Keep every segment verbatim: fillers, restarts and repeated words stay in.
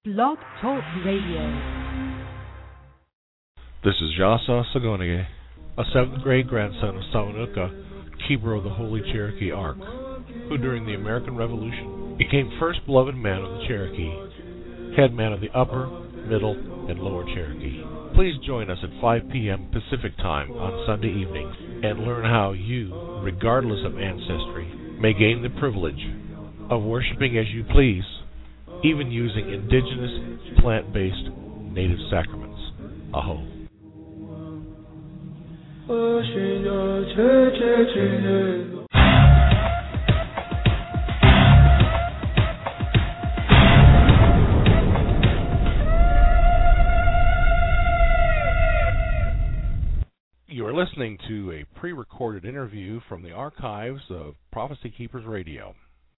Blog Talk Radio. This is Jasa Sagonige, a seventh grade grandson of Samanuka, keeper of the Holy Cherokee Ark, who during the American Revolution became first beloved man of the Cherokee, head man of the Upper, Middle, and Lower Cherokee. Please join us at five p.m. Pacific Time on Sunday evening and learn how you, regardless of ancestry, may gain the privilege of worshiping as you please, even using indigenous, plant-based, native sacraments. Aho. You are listening to a pre-recorded interview from the archives of Prophecy Keepers Radio.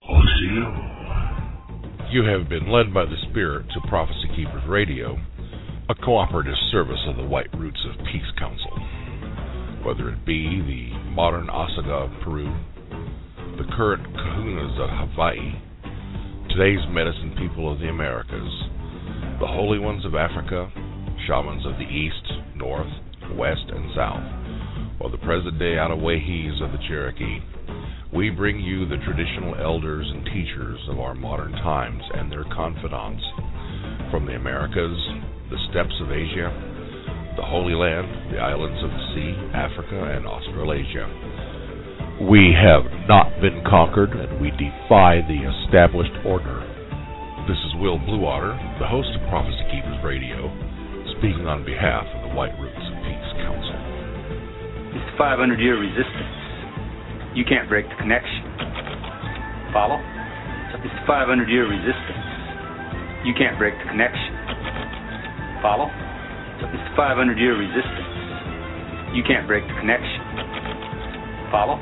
You have been led by the Spirit to Prophecy Keepers Radio, a cooperative service of the White Roots of Peace Council. Whether it be the modern Osaga of Peru, the current Kahunas of Hawaii, today's medicine people of the Americas, the holy ones of Africa, shamans of the East, North, West, and South, or the present-day Anawahis of the Cherokee, we bring you the traditional elders and teachers of our modern times and their confidants from the Americas, the steppes of Asia, the Holy Land, the islands of the sea, Africa, and Australasia. We have not been conquered, and we defy the established order. This is Will Bluewater, the host of Prophecy Keepers Radio, speaking on behalf of the White Roots of Peace Council. It's the five hundred year resistance. You can't break the connection. Follow? It's the five hundred year resistance. You can't break the connection. Follow? It's the five hundred year resistance. You can't break the connection. Follow?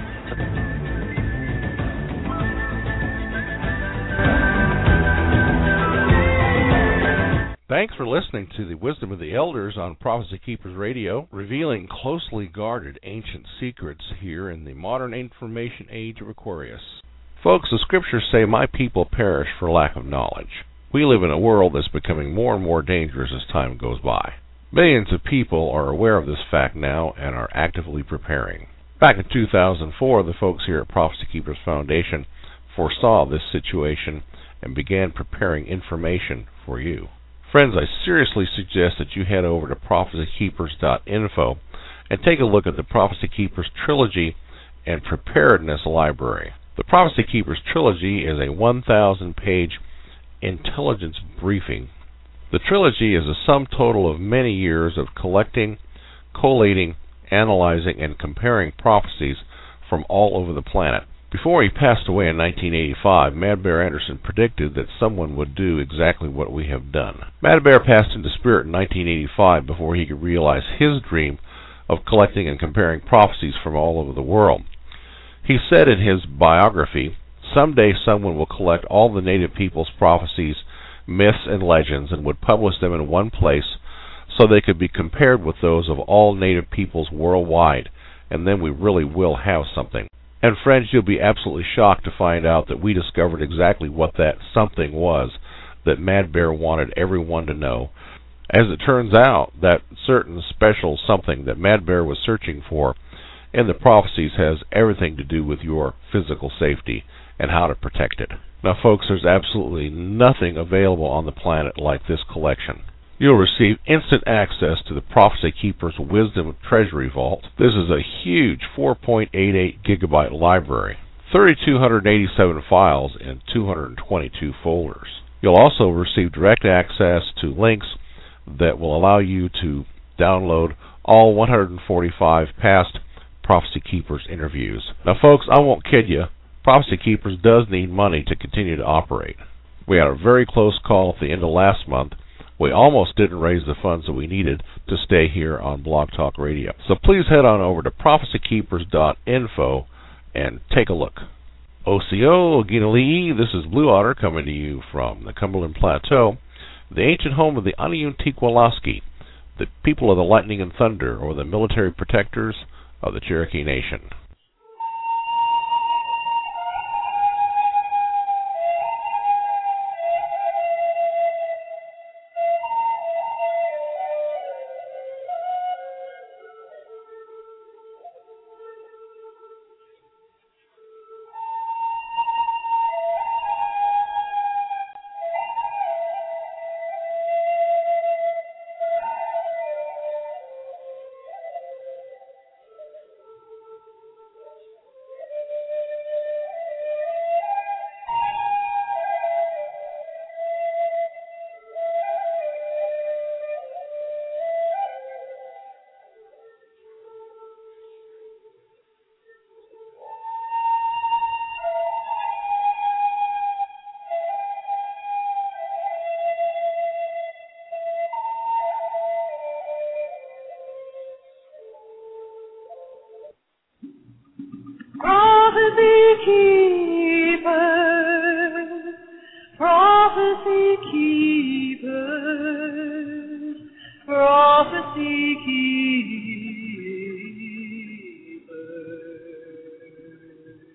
Thanks for listening to the Wisdom of the Elders on Prophecy Keepers Radio, revealing closely guarded ancient secrets here in the modern information age of Aquarius. Folks, the scriptures say, "My people perish for lack of knowledge." We live in a world that's becoming more and more dangerous as time goes by. Millions of people are aware of this fact now and are actively preparing. Back in two thousand four, the folks here at Prophecy Keepers Foundation foresaw this situation and began preparing information for you. Friends, I seriously suggest that you head over to prophecy keepers dot info and take a look at the Prophecy Keepers Trilogy and Preparedness Library. The Prophecy Keepers Trilogy is a one thousand page intelligence briefing. The trilogy is a sum total of many years of collecting, collating, analyzing, and comparing prophecies from all over the planet. Before he passed away in nineteen eighty-five, Mad Bear Anderson predicted that someone would do exactly what we have done. Mad Bear passed into spirit in nineteen eighty-five before he could realize his dream of collecting and comparing prophecies from all over the world. He said in his biography, "Someday someone will collect all the native people's prophecies, myths, and legends and would publish them in one place so they could be compared with those of all native peoples worldwide, and then we really will have something." And friends, you'll be absolutely shocked to find out that we discovered exactly what that something was that Mad Bear wanted everyone to know. As it turns out, that certain special something that Mad Bear was searching for in the prophecies has everything to do with your physical safety and how to protect it. Now folks, there's absolutely nothing available on the planet like this collection. You'll receive instant access to the Prophecy Keepers Wisdom Treasury Vault. This is a huge four point eight eight gigabyte library, three thousand two hundred eighty-seven files in two hundred twenty-two folders. You'll also receive direct access to links that will allow you to download all one hundred forty-five past Prophecy Keepers interviews. Now folks, I won't kid you, Prophecy Keepers does need money to continue to operate. We had a very close call at the end of last month. We almost didn't raise the funds that we needed to stay here on Blog Talk Radio. So please head on over to prophecy keepers dot info and take a look. O C O, Oginali, this is Blue Otter coming to you from the Cumberland Plateau, the ancient home of the Aniuntiqualaski, the people of the lightning and thunder, or the military protectors of the Cherokee Nation. keepers, prophecy keepers, prophecy keepers.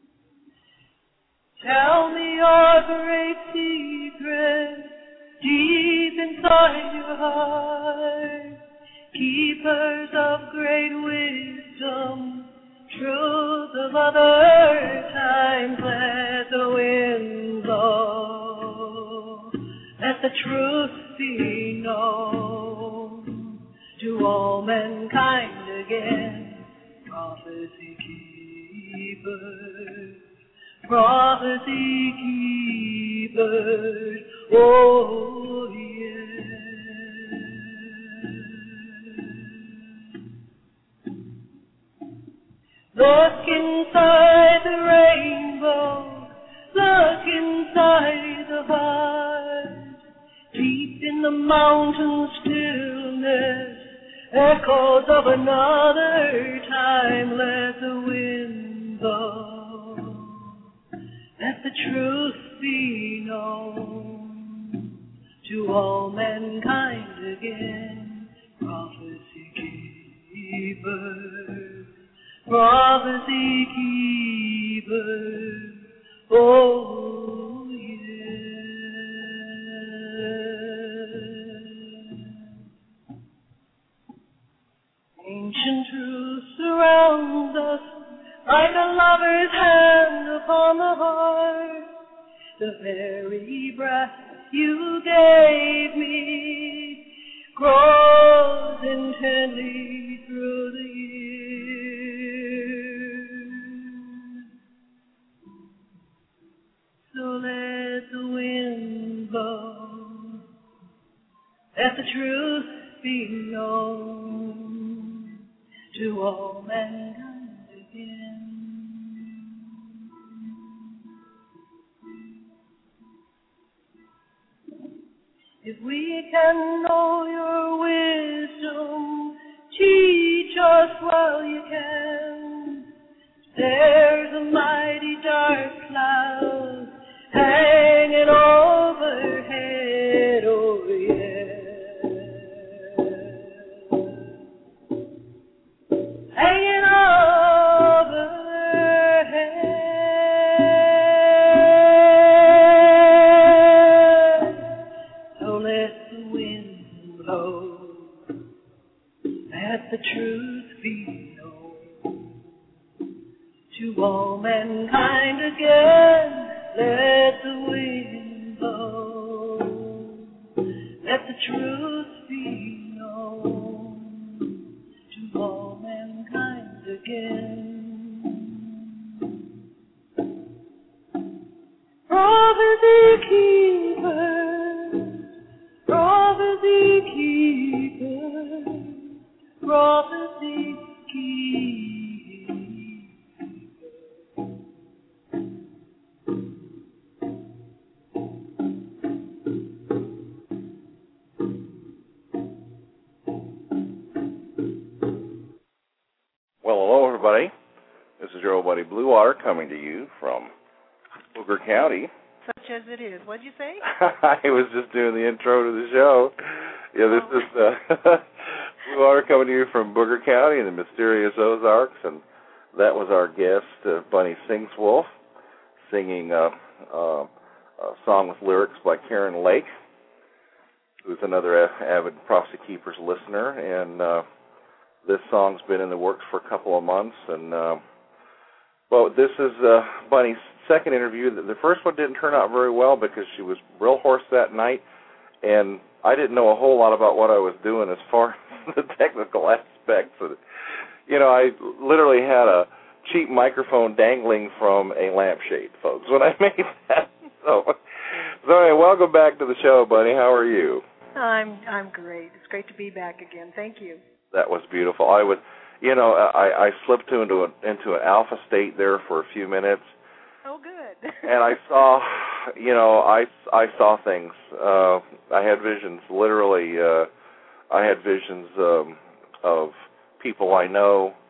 Tell me your great secret deep inside your heart, keepers of great wisdom, truth of other times. Let the wind blow, let the truth be known to all mankind again. Prophecy keepers, prophecy keepers, oh yeah. Look inside the rainbow, look inside the heart, deep in the mountain stillness, echoes of another time. Let the wind blow, let the truth be known to all mankind again. Prophecy keepers, prophecy keepers, oh yeah. Ancient truth surrounds us like a lover's hand upon the heart. The very breath you gave me grows intently through the years. So let the wind blow, let the truth be known to all mankind again. If we can know your wisdom, teach us while you can. There's a mighty dark cloud hanging overhead, oh yeah. Hanging overhead. So let the wind blow, let the truth be known to all mankind again. Let the wind blow, let the truth be known to all mankind again. Prophecy keepers, prophecy keepers, prophecy keepers. Well, hello, everybody. This is your old buddy Blue Water coming to you from Booker County. Such as it is. What'd you say? I was just doing the intro to the show. Yeah, this oh. is uh, Blue Water coming to you from Booker County in the mysterious Ozarks, and that was our guest, uh, Bunny Singswolf, singing uh, uh, a song with lyrics by Karen Lake, who's another avid Prophecy Keepers listener, and uh, this song's been in the works for a couple of months, and uh, well, this is uh, Bunny's second interview. The first one didn't turn out very well because she was real hoarse that night, and I didn't know a whole lot about what I was doing as far as the technical aspects of it. You know, I literally had a cheap microphone dangling from a lampshade, folks, when I made that. So, so anyway, welcome back to the show, Bunny. How are you? I'm I'm great. It's great to be back again. Thank you. That was beautiful. I would, you know, I, I slipped into an, into an alpha state there for a few minutes. Oh, good. And I saw, you know, I, I saw things. Uh, I had visions, literally. Uh, I had visions um, of people I know,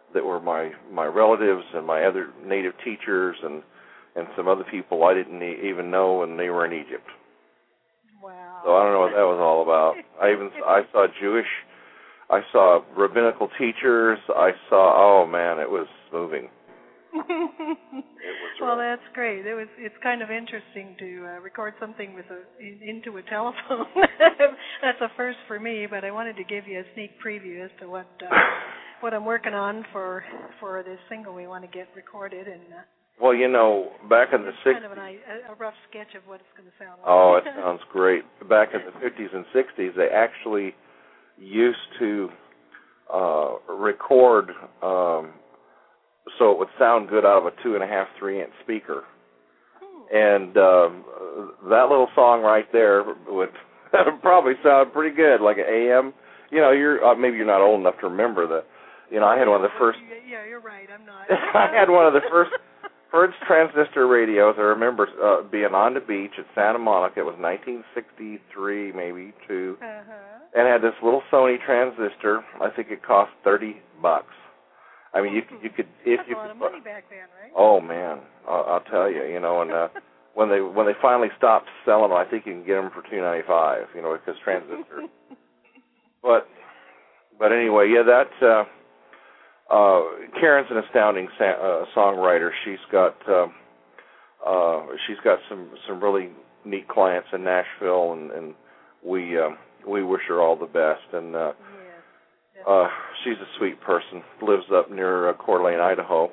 that were my, my relatives and my other native teachers and, and some other people I didn't even know when they were in Egypt. Wow. So I don't know what that was all about. I even I saw Jewish, I saw rabbinical teachers. I saw, oh man, it was moving. It was well, right. that's great. It was. It's kind of interesting to uh, record something with a in, into a telephone. That's a first for me. But I wanted to give you a sneak preview as to what uh, what I'm working on for for this single we want to get recorded. And uh, well, you know, back in the sixties, kind of an, a rough sketch of what it's going to sound like. Oh, it sounds great. Back in the fifties and sixties, they actually used to uh, record. Um, so it would sound good out of a two and a half, three inch speaker. And um, that little song right there would probably sound pretty good, like an A M. You know, you're uh, maybe you're not old enough to remember the. You know, I had one of the first. Yeah, you're right. I'm not. I had one of the first first transistor radios. I remember uh, being on the beach at Santa Monica. It was nineteen sixty-three, maybe two, uh-huh. and had this little Sony transistor. I think it cost thirty bucks. I mean, you could, you could if That's you a lot could, of money back then, right? Oh man, I'll, I'll tell you, you know, and uh, when they when they finally stopped selling them, I think you can get them for two ninety-five, you know, because transistor. but but anyway, yeah, that uh, uh, Karen's an astounding sa- uh, songwriter. She's got uh, uh, she's got some, some really neat clients in Nashville, and, and we uh, we wish her all the best. And uh, Uh, she's a sweet person. Lives up near uh, Coeur d'Alene, Idaho,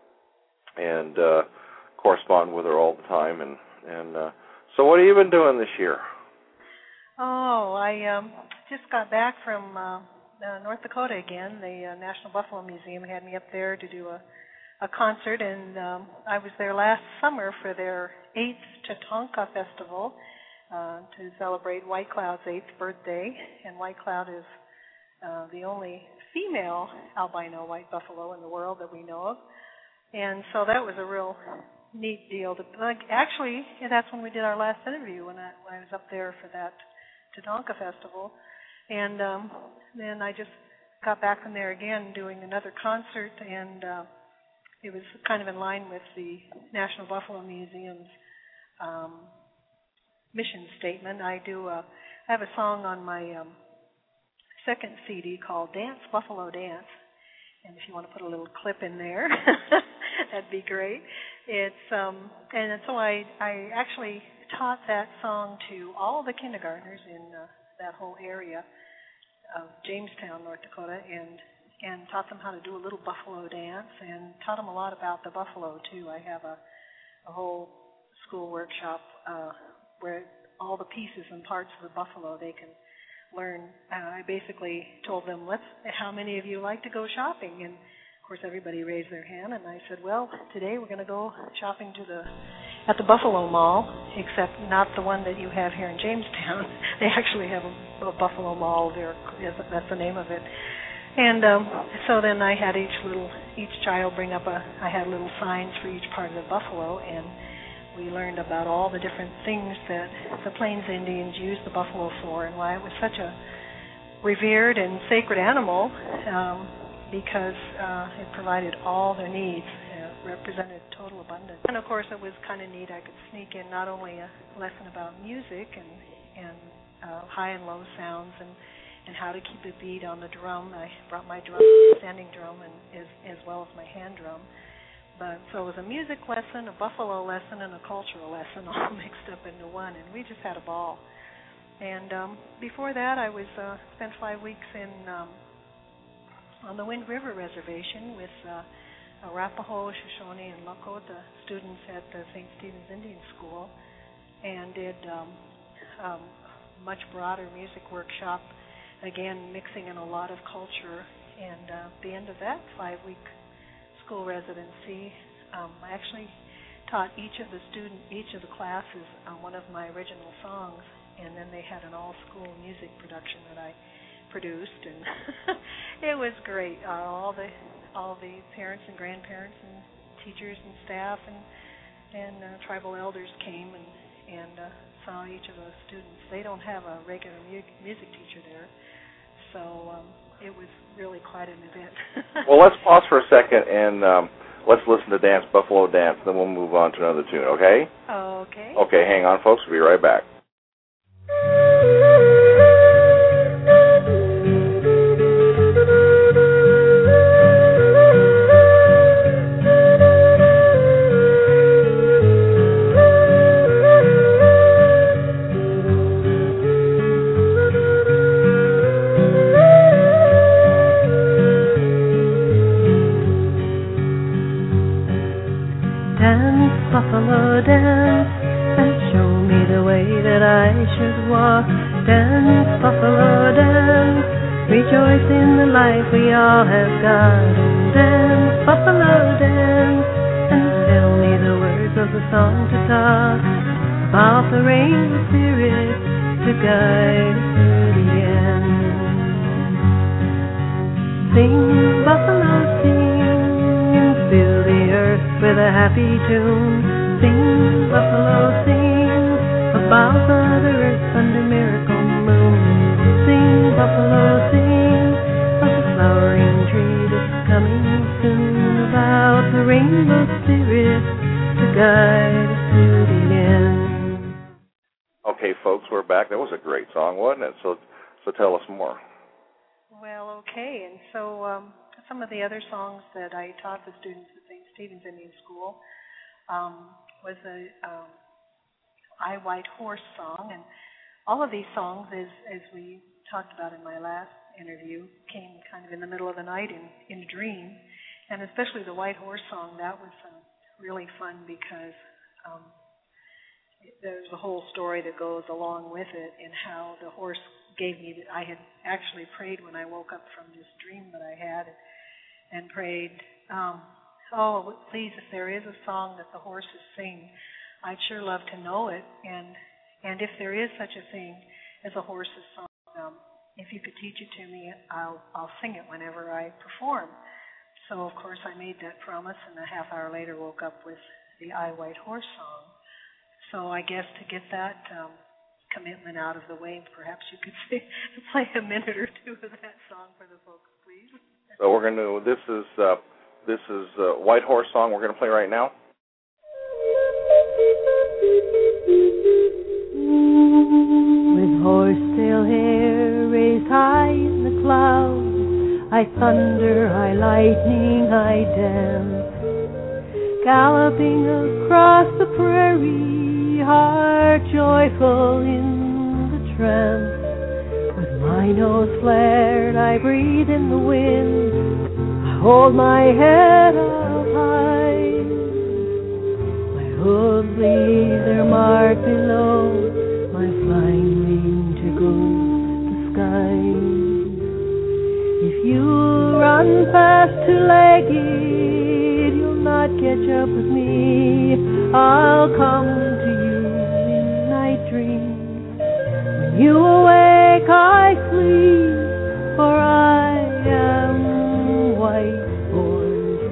and uh, correspond with her all the time. And and uh, so, what have you been doing this year? Oh, I um, just got back from uh, uh, North Dakota again. The uh, National Buffalo Museum had me up there to do a, a concert, and um, I was there last summer for their eighth Tatanka Festival uh, to celebrate White Cloud's eighth birthday. And White Cloud is Uh, the only female albino white buffalo in the world that we know of. And so that was a real neat deal. To, like, actually, yeah, that's when we did our last interview, when I, when I was up there for that Tatanka Festival. And um, then I just got back from there again doing another concert, and uh, it was kind of in line with the National Buffalo Museum's um, mission statement. I do a, I have a song on my um, second C D called Dance Buffalo Dance, and if you want to put a little clip in there, that'd be great. It's um, and so I I actually taught that song to all the kindergartners in uh, that whole area of Jamestown, North Dakota, and and taught them how to do a little buffalo dance, and taught them a lot about the buffalo too. I have a a whole school workshop uh, where all the pieces and parts of the buffalo they can learn. Uh, I basically told them, "Let's. How many of you like to go shopping?" And of course, everybody raised their hand. And I said, "Well, today we're going to go shopping to the at the Buffalo Mall, except not the one that you have here in Jamestown. They actually have a, a Buffalo Mall there. That's the name of it." And um, so then I had each little each child bring up a. I had little signs for each part of the buffalo, and we learned about all the different things that the Plains Indians used the buffalo for, and why it was such a revered and sacred animal, um, because uh, it provided all their needs, uh, represented total abundance. And of course, it was kind of neat. I could sneak in not only a lesson about music and and uh, high and low sounds, and and how to keep a beat on the drum. I brought my drum, standing drum, and as as well as my hand drum. But so it was a music lesson, a buffalo lesson, and a cultural lesson all mixed up into one, and we just had a ball. And um, before that, I was uh, spent five weeks in um, on the Wind River Reservation with uh, Arapaho, Shoshone, and Lakota students at the Saint Stephen's Indian School, and did um, um, much broader music workshop, again mixing in a lot of culture. And uh, at the end of that five-week school residency, um, I actually taught each of the student, each of the classes on one of my original songs, and then they had an all-school music production that I produced, and it was great. Uh, all the all the parents and grandparents and teachers and staff and and uh, tribal elders came and and uh, saw each of those students. They don't have a regular mu- music teacher there, so um, it was really quite an event. Well, let's pause for a second and um, let's listen to Dance Buffalo Dance, then we'll move on to another tune, okay? Okay. Okay, hang on, folks. We'll be right back. Buffalo dance, and show me the way that I should walk. Dance, buffalo dance, rejoice in the life we all have got. Dance, buffalo dance, and tell me the words of the song to talk about the rainbow spirit to guide us to the end. Sing, buffalo, sing, and fill the earth with a happy tune. Sing, buffalo, sing, about Mother Earth under miracle moon. Sing, buffalo, sing, of the flowering tree that's coming soon. About the rainbow spirit to guide us to the end. Okay, folks, we're back. That was a great song, wasn't it? So, so tell us more. Well, okay, and so um, some of the other songs that I taught the students at Saint Stephen's Indian School um, was a um, I White Horse song, and all of these songs, as as we talked about in my last interview, came kind of in the middle of the night in, in a dream, and especially the White Horse song, that was uh, really fun because um, there's a whole story that goes along with it and how the horse gave me, I had actually prayed when I woke up from this dream that I had and prayed, um, oh, please, if there is a song that the horses sing, I'd sure love to know it. And and if there is such a thing as a horse's song, um, if you could teach it to me, I'll I'll sing it whenever I perform. So, of course, I made that promise, and a half hour later woke up with the I White Horse song. So I guess to get that um, commitment out of the way, perhaps you could say, play a minute or two of that song for the folks, please. So we're going to, this is, uh, this is uh, White Horse song we're going to play right now. With horsetail hair raised high in the clouds, I thunder, I lightning, I dance, galloping across the prairie, heart joyful in the trance. With my nose flared, I breathe in the wind, I hold my head up high. My hooves leave their mark below, my flying wing tickles the sky. If you run past two-legged, you'll not catch up with me. I'll come to you in night dreams. When you awake, I sleep, for I am White Horse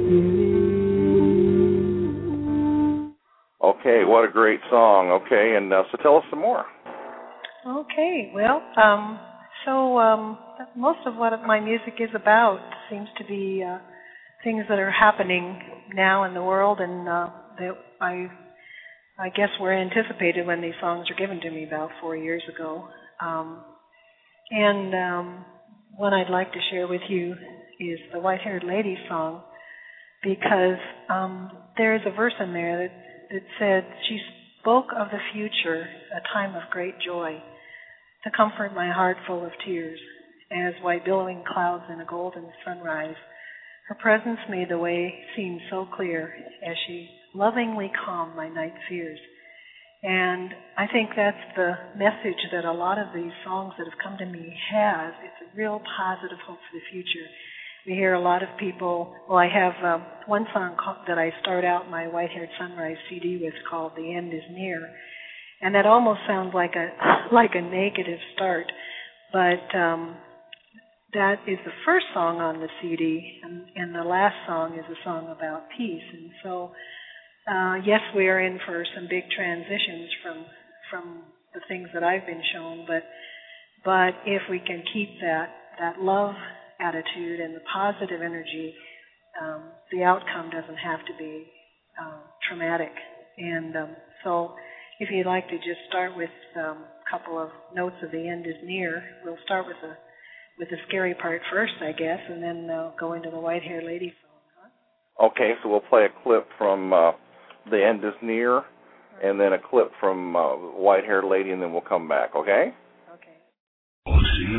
Spirit. Okay, what a great song. Okay, and uh, so tell us some more. Okay, well, um, so um, most of what my music is about seems to be uh, things that are happening now in the world, and uh, that I, I guess were anticipated when these songs were given to me about four years ago. Um, and um, one I'd like to share with you is the White-Haired Lady song, because um, there is a verse in there that, that said, she spoke of the future, a time of great joy, to comfort my heart full of tears, as white billowing clouds in a golden sunrise. Her presence made the way seem so clear as she lovingly calmed my night fears. And I think that's the message that a lot of these songs that have come to me has. It's a real positive hope for the future. We hear a lot of people, well, I have um, one song called, that I start out my White-Haired Sunrise C D with called The End Is Near. And that almost sounds like a like a negative start, but um, that is the first song on the C D, and, and the last song is a song about peace. And so, uh, yes, we are in for some big transitions from from the things that I've been shown, but But if we can keep that, that love attitude and the positive energy, um, the outcome doesn't have to be um, traumatic. And um, so if you'd like to just start with um, a couple of notes of The End is Near, we'll start with the with the scary part first, I guess, and then uh, go into the white-haired lady song. Huh? Okay, so we'll play a clip from uh, The End is Near, and then a clip from uh, White-Haired Lady, and then we'll come back, okay? Okay.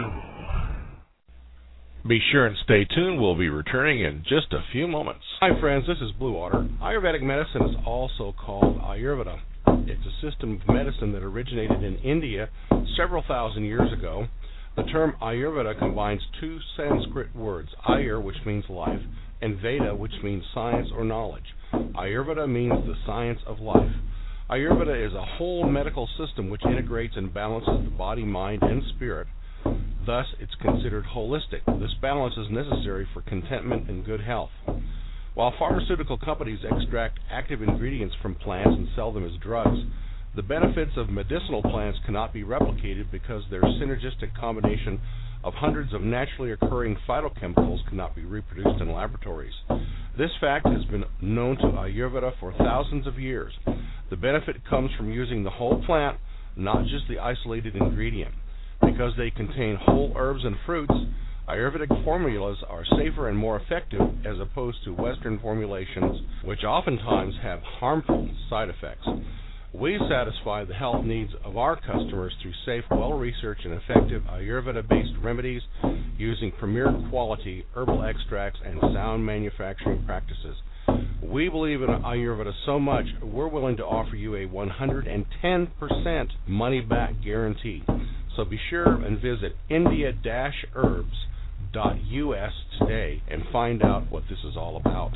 Be sure and stay tuned. We'll be returning in just a few moments. Hi, friends. This is Blue Water. Ayurvedic medicine is also called Ayurveda. It's a system of medicine that originated in India several thousand years ago. The term Ayurveda combines two Sanskrit words, Ayur, which means life, and Veda, which means science or knowledge. Ayurveda means the science of life. Ayurveda is a whole medical system which integrates and balances the body, mind, and spirit. Thus, it's considered holistic. This balance is necessary for contentment and good health. While pharmaceutical companies extract active ingredients from plants and sell them as drugs, the benefits of medicinal plants cannot be replicated because their synergistic combination of hundreds of naturally occurring phytochemicals cannot be reproduced in laboratories. This fact has been known to Ayurveda for thousands of years. The benefit comes from using the whole plant, not just the isolated ingredient. Because they contain whole herbs and fruits, Ayurvedic formulas are safer and more effective as opposed to Western formulations, which oftentimes have harmful side effects. We satisfy the health needs of our customers through safe, well-researched, and effective Ayurveda-based remedies using premier quality herbal extracts and sound manufacturing practices. We believe in Ayurveda so much, we're willing to offer you a one hundred ten percent money-back guarantee. So be sure and visit india dash herbs dot U S today and find out what this is all about.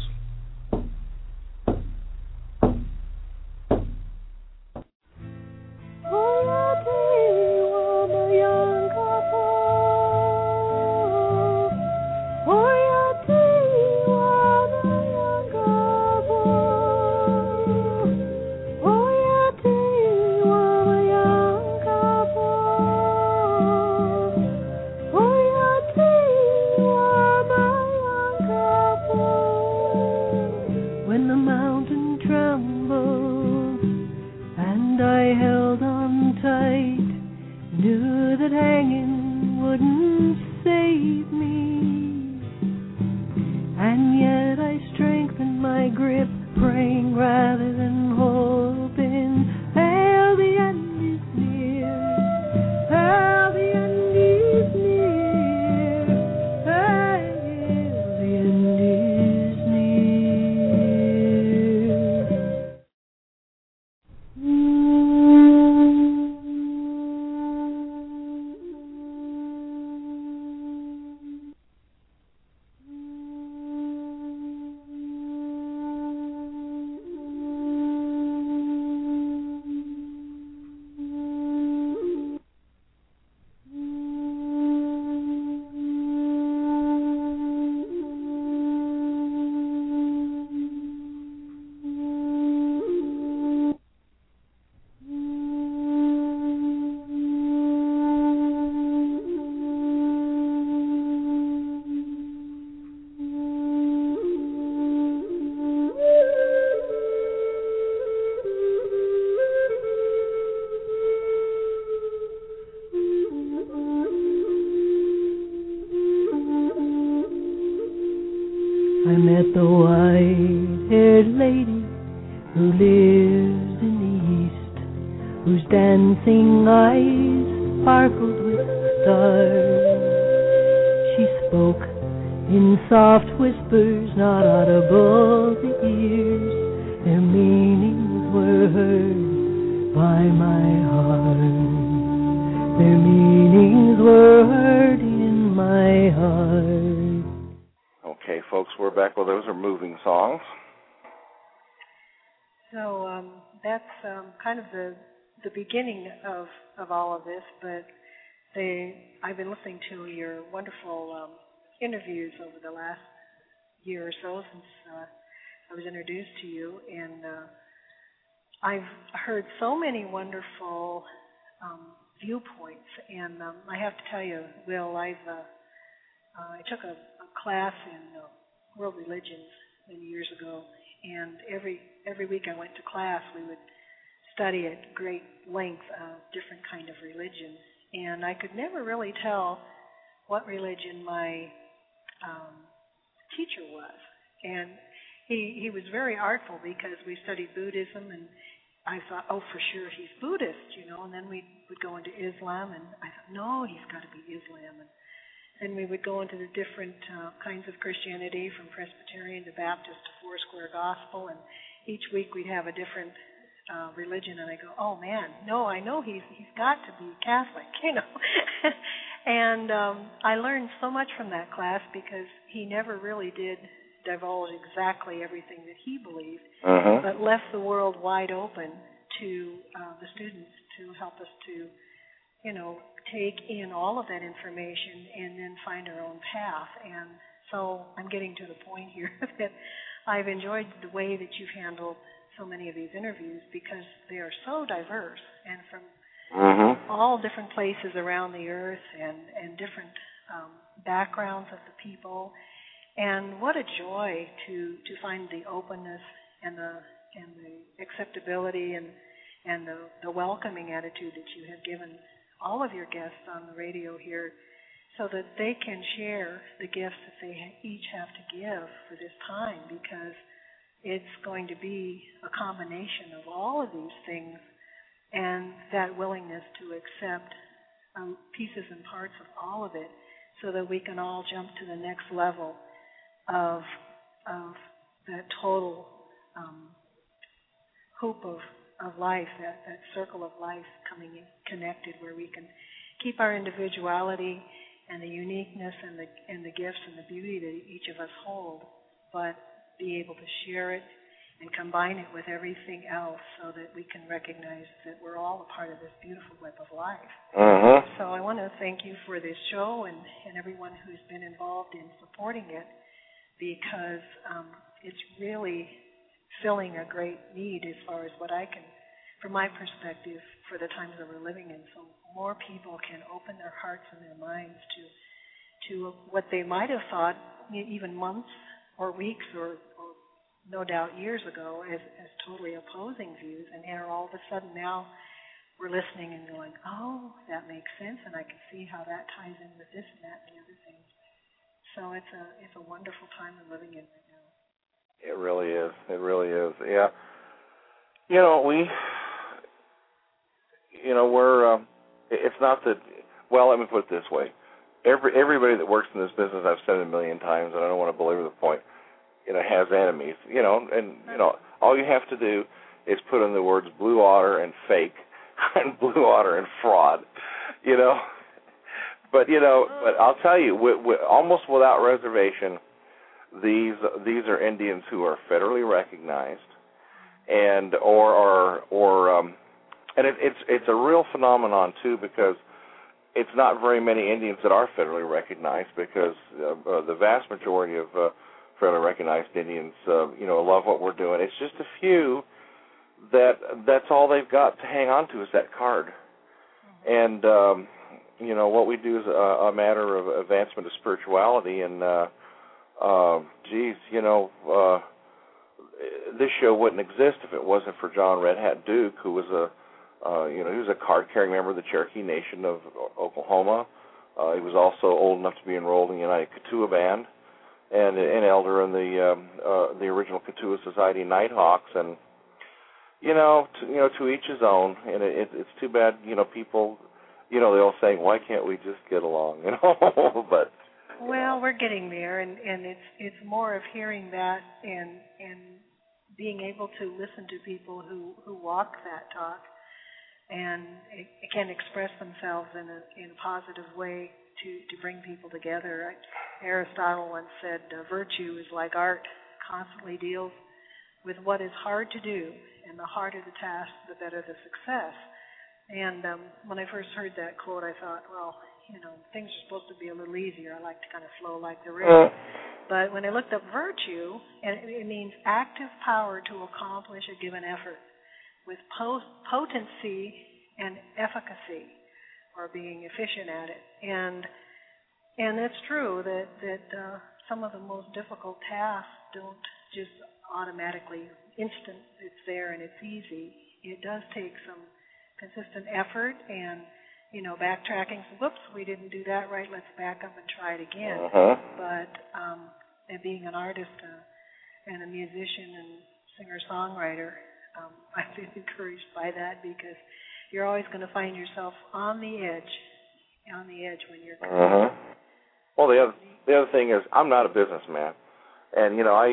I met the white-haired lady who lives in the east, whose dancing eyes sparkled with stars. She spoke in soft whispers not audible to ears. Their meanings were heard by my heart. Their meanings were heard in my heart. Okay, folks, we're back. Well, those are moving songs. So um, that's um, kind of the the beginning of, of all of this, but they I've been listening to your wonderful um, interviews over the last year or so since uh, I was introduced to you, and uh, I've heard so many wonderful um, viewpoints. And um, I have to tell you, Will, I've uh, uh, I took a, a class in uh, world religions many years ago, and every every week I went to class, we would study at great length uh, different kind of religion, and I could never really tell what religion my um, teacher was. And he he was very artful because we studied Buddhism, and I thought, oh, for sure he's Buddhist, you know. And then we would go into Islam, and I thought, no, he's got to be Islam. And then we would go into the different uh, kinds of Christianity, from Presbyterian to Baptist to Foursquare Gospel, and each week we'd have a different uh, religion. And I go, oh man, no, I know he's he's got to be Catholic, you know. And um, I learned so much from that class because he never really did divulge exactly everything that he believed, uh-huh. but left the world wide open to uh, the students to help us to, you know, take in all of that information and then find our own path. And so I'm getting to the point here that I've enjoyed the way that you've handled so many of these interviews because they are so diverse and from uh-huh. all different places around the earth and, and different um, backgrounds of the people. And what a joy to, to find the openness and the and the acceptability and and the, the welcoming attitude that you have given all of your guests on the radio here, so that they can share the gifts that they each have to give for this time, because it's going to be a combination of all of these things, and that willingness to accept um, pieces and parts of all of it, so that we can all jump to the next level of of that total um, hoop of, of life, that, that circle of life coming in, connected, where we can keep our individuality and the uniqueness and the and the gifts and the beauty that each of us hold, but be able to share it and combine it with everything else, so that we can recognize that we're all a part of this beautiful web of life. Uh-huh. So I want to thank you for this show and, and everyone who's been involved in supporting it, because um, it's really filling a great need as far as what I can, from my perspective, for the times that we're living in. So more people can open their hearts and their minds to to what they might have thought even months or weeks or, or no doubt years ago as, as totally opposing views, and are all of a sudden now we're listening and going, oh, that makes sense, and I can see how that ties in with this and that and the other things. So it's a it's a wonderful time we're living in right now. It really is. It really is. Yeah. You know, we, you know, we're, um, it's not that, well, let me put it this way. Every Everybody that works in this business, I've said it a million times, and I don't want to belabor the point, you know, has enemies. You know, and, you know, all you have to do is put in the words blue otter and fake and blue otter and fraud, you know. But, you know, but I'll tell you, we, we, almost without reservation, these these are Indians who are federally recognized, and or or, or um, and it, it's it's a real phenomenon too, because it's not very many Indians that are federally recognized, because uh, uh, the vast majority of uh, federally recognized Indians, uh, you know, love what we're doing. It's just a few that that's all they've got to hang on to is that card, and um, you know, what we do is a, a matter of advancement of spirituality. And, uh, uh, geez, you know, uh, this show wouldn't exist if it wasn't for John Red Hat Duke, who was a, uh, you know, he was a card-carrying member of the Cherokee Nation of Oklahoma. Uh, he was also old enough to be enrolled in the United Katua Band, and an elder in the um, uh, the original Katua Society Nighthawks. And, you know, to, you know, to each his own. And it, it, it's too bad, you know, people. You know, they're all saying, why can't we just get along, you know? But well, know. We're getting there, and, and it's it's more of hearing that and and being able to listen to people who, who walk that talk and it, it can express themselves in a in a positive way to, to bring people together. Aristotle once said, uh, virtue is like art, constantly deals with what is hard to do, and the harder the task, the better the success. And um, when I first heard that quote, I thought, well, you know, things are supposed to be a little easier. I like to kind of flow like the river. Uh. But when I looked up virtue, and it means active power to accomplish a given effort with post- potency and efficacy. or being efficient at it. And and it's true that that uh, some of the most difficult tasks don't just automatically instant. It's there and it's easy. It does take some consistent effort and, you know, backtracking. Whoops, we didn't do that right. Let's back up and try it again. Uh-huh. But um, and being an artist uh, and a musician and singer-songwriter, um, I've been encouraged by that because you're always going to find yourself on the edge, on the edge when you're. Uh-huh. Well, the other the other thing is, I'm not a businessman, and you know, I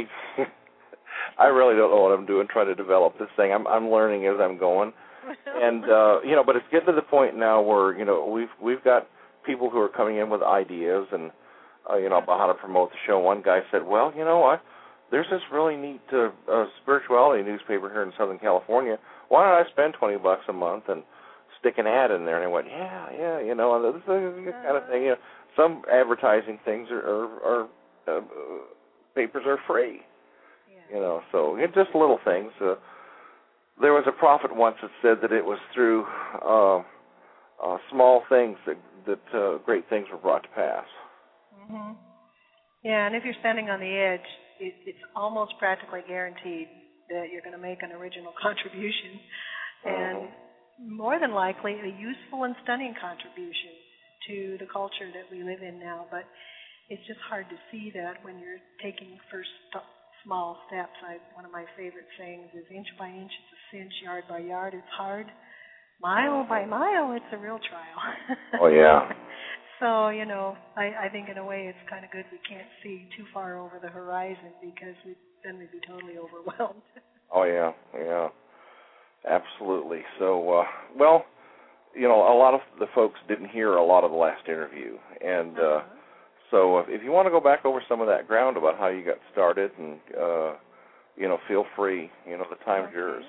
I really don't know what I'm doing trying to develop this thing. I'm I'm learning as I'm going. And uh, you know, but it's getting to the point now where you know we've we've got people who are coming in with ideas and uh, you know about how to promote the show. One guy said, "Well, you know, I, there's this really neat uh, uh, spirituality newspaper here in Southern California. Why don't I spend twenty bucks a month and stick an ad in there?" And I went, "Yeah, yeah, you know, and this is the kind of thing. You know, some advertising things are, are, are uh, papers are free. Yeah. You know, so it's just little things." Uh, There was a prophet once that said that it was through uh, uh, small things that, that uh, great things were brought to pass. Mm-hmm. Yeah, and if you're standing on the edge, it, it's almost practically guaranteed that you're going to make an original contribution, and mm-hmm. more than likely a useful and stunning contribution to the culture that we live in now. But it's just hard to see that when you're taking first st- small steps. I, one of my favorite sayings is, inch by inch it's a cinch, yard by yard it's hard, mile by mile it's a real trial. Oh, yeah. So, you know, I, I think in a way it's kind of good we can't see too far over the horizon because we, then we'd be totally overwhelmed. Oh, yeah, yeah, absolutely. So, uh, well, you know, a lot of the folks didn't hear a lot of the last interview, and uh, uh-huh. So if you want to go back over some of that ground about how you got started, and uh, you know, feel free. You know, the time's okay. yours.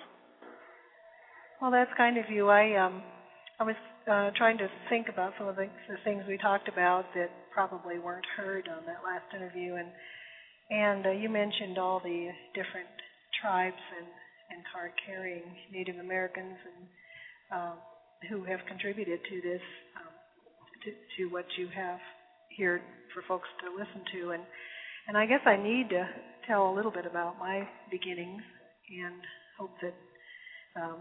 Well, that's kind of you. I um, I was uh, trying to think about some of the, the things we talked about that probably weren't heard on that last interview, and and uh, you mentioned all the different tribes and and card-carrying Native Americans and uh, who have contributed to this, um, to, to what you have here for folks to listen to, and and I guess I need to tell a little bit about my beginnings and hope that um,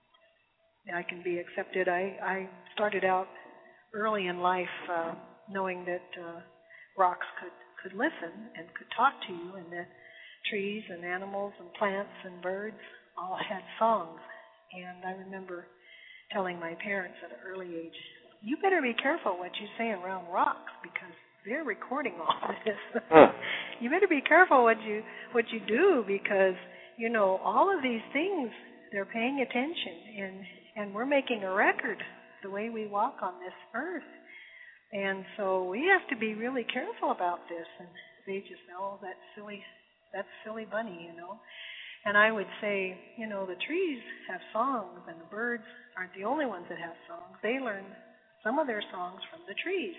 I can be accepted. I, I started out early in life uh, knowing that uh, rocks could, could listen and could talk to you, and that trees and animals and plants and birds all had songs. And I remember telling my parents at an early age, you better be careful what you say around rocks because they're recording all this. Huh. You better be careful what you what you do because, you know, all of these things, they're paying attention, and, and we're making a record the way we walk on this earth. And so we have to be really careful about this. And they just, oh, that silly, that silly bunny, you know. And I would say, you know, the trees have songs, and the birds aren't the only ones that have songs. They learn some of their songs from the trees.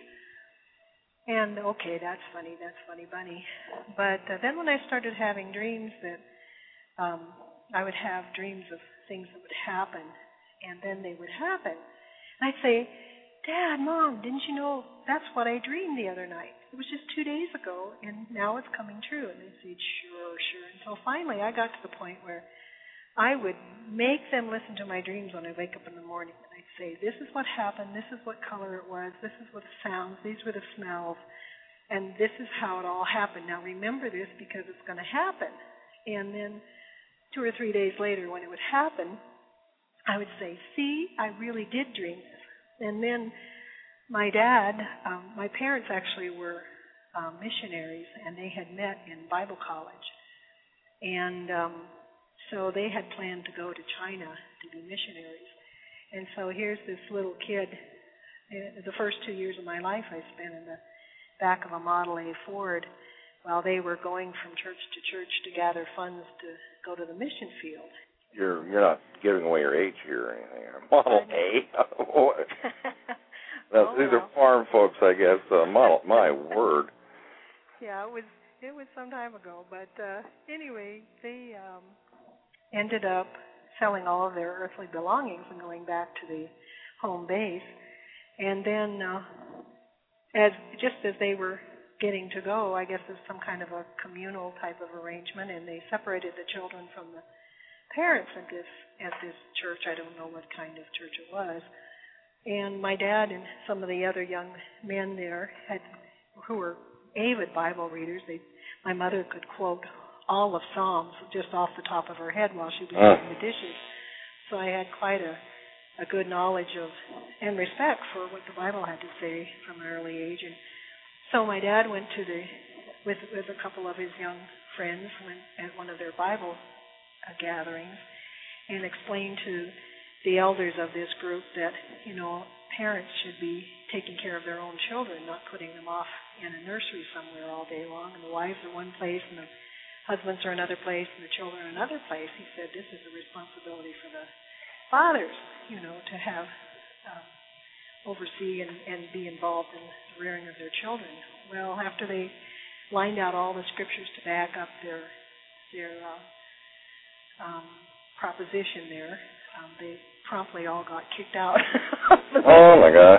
And, okay, that's funny, that's funny, bunny. But uh, then when I started having dreams that um, I would have dreams of things that would happen, and then they would happen. And I'd say, Dad, Mom, didn't you know that's what I dreamed the other night? It was just two days ago, and now it's coming true. And they'd say, sure, sure. Until finally I got to the point where I would make them listen to my dreams when I wake up in the morning. And I'd say, this is what happened, this is what color it was, this is what the sounds, these were the smells, and this is how it all happened. Now remember this because it's going to happen. And then two or three days later when it would happen, I would say, see, I really did dream this. And then my dad, um, my parents actually were um, missionaries, and they had met in Bible college. And um, so they had planned to go to China to be missionaries. And so here's this little kid. The first two years of my life I spent in the back of a Model A Ford while they were going from church to church to gather funds to go to the mission field. You're you're not giving away your age here or anything. Model A. Now, oh, these well. are farm folks, I guess. Uh, model, my word. Yeah, it was it was some time ago, but uh, anyway, they um, ended up selling all of their earthly belongings and going back to the home base. And then, uh, as just as they were getting to go, I guess there's some kind of a communal type of arrangement, and they separated the children from the parents at this at this church. I don't know what kind of church it was. And my dad and some of the other young men there had, who were avid Bible readers. They, my mother could quote all of Psalms just off the top of her head while she was doing the dishes. So I had quite a, a good knowledge of and respect for what the Bible had to say from an early age. And so my dad went to the with with a couple of his young friends went at one of their Bible uh, gatherings and explained to the elders of this group that, you know, parents should be taking care of their own children, not putting them off in a nursery somewhere all day long, and the wives are one place and the husbands are another place and the children are another place. He said this is a responsibility for the fathers, you know, to have um, oversee and, and be involved in the rearing of their children. Well, after they lined out all the scriptures to back up their their uh, um, proposition there, um, they promptly all got kicked out. Oh my gosh.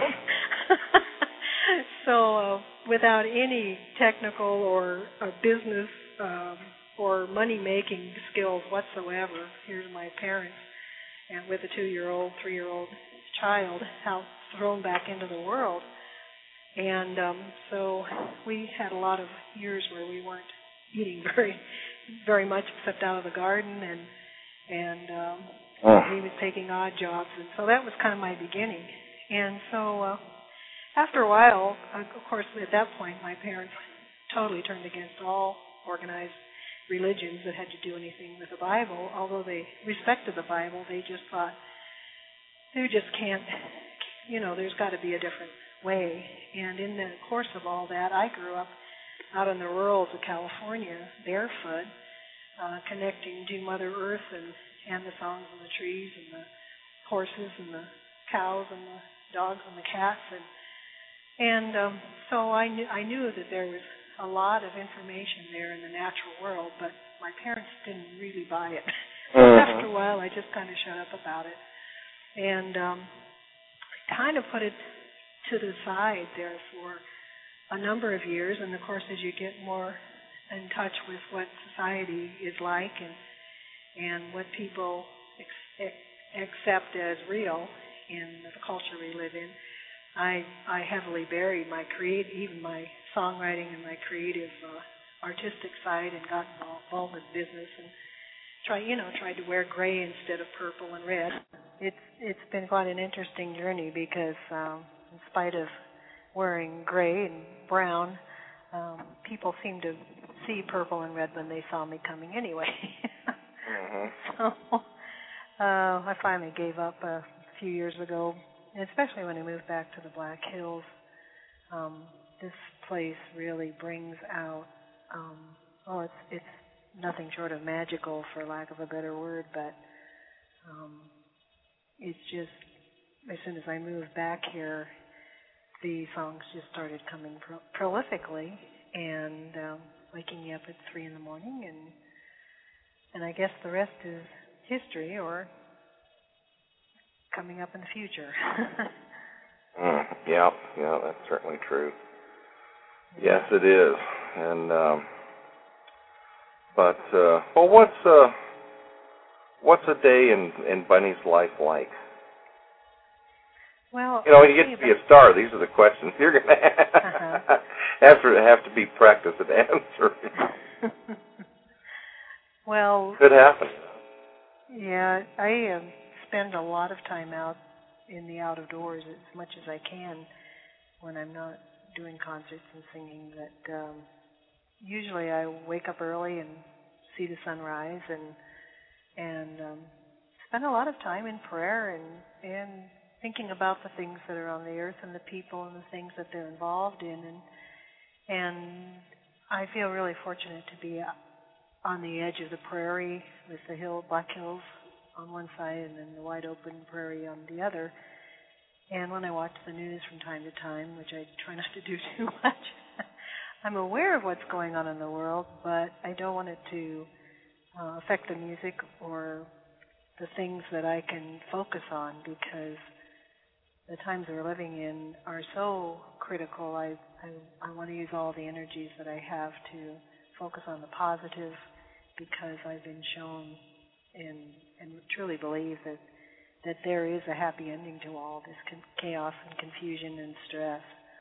So uh, without any technical or uh, business um, or money-making skills whatsoever, here's my parents, and with a two-year-old, three-year-old child, how thrown back into the world. And um, so we had a lot of years where we weren't eating very, very much except out of the garden, and and um, oh. he was taking odd jobs, and so that was kind of my beginning. And so uh, after a while, uh, of course, at that point, my parents totally turned against all organized religions that had to do anything with the Bible. Although they respected the Bible, they just thought they just can't, you know, there's got to be a different way. And in the course of all that, I grew up out in the rurals of California, barefoot, uh, connecting to Mother Earth and, and the songs of the trees and the horses and the cows and the dogs and the cats. And and um, so I knew, I knew that there was a lot of information there in the natural world, but my parents didn't really buy it. Mm-hmm. After a while, I just kind of shut up about it. And um, kind of put it to the side there for a number of years. And of course, as you get more in touch with what society is like and and what people ex- accept as real in the culture we live in, I I heavily buried my create even my songwriting and my creative uh, artistic side and got involved with business and try you know tried to wear gray instead of purple and red. It's it's been quite an interesting journey because um, in spite of wearing gray and brown, um, people seem to see purple and red when they saw me coming anyway. Mm-hmm. So uh, I finally gave up a few years ago, and especially when I moved back to the Black Hills. Um, this place really brings out, um, oh, it's it's nothing short of magical, for lack of a better word, but um, it's just, as soon as I moved back here, the songs just started coming pro- prolifically, and um, waking me up at three in the morning, and and I guess the rest is history, or coming up in the future. mm, yeah, yeah, that's certainly true. Yes, it is. And um, but uh, well, what's uh, what's a day in in Bunny's life like? Well, you know, when you get to be a star, these are the questions you're going to uh-huh. have to have to be practiced at answering. Well, could happen. Yeah, I um, spend a lot of time out in the out of doors as much as I can when I'm not doing concerts and singing. But um, usually I wake up early and see the sunrise and and um, spend a lot of time in prayer and and thinking about the things that are on the earth and the people and the things that they're involved in. And and I feel really fortunate to be on the edge of the prairie with the hill, Black Hills on one side and then the wide open prairie on the other. And when I watch the news from time to time, which I try not to do too much, I'm aware of what's going on in the world, but I don't want it to uh, affect the music or the things that I can focus on, because the times we're living in are so critical. I, I, I want to use all the energies that I have to focus on the positive, because I've been shown and, and truly believe that, that there is a happy ending to all this con- chaos and confusion and stress.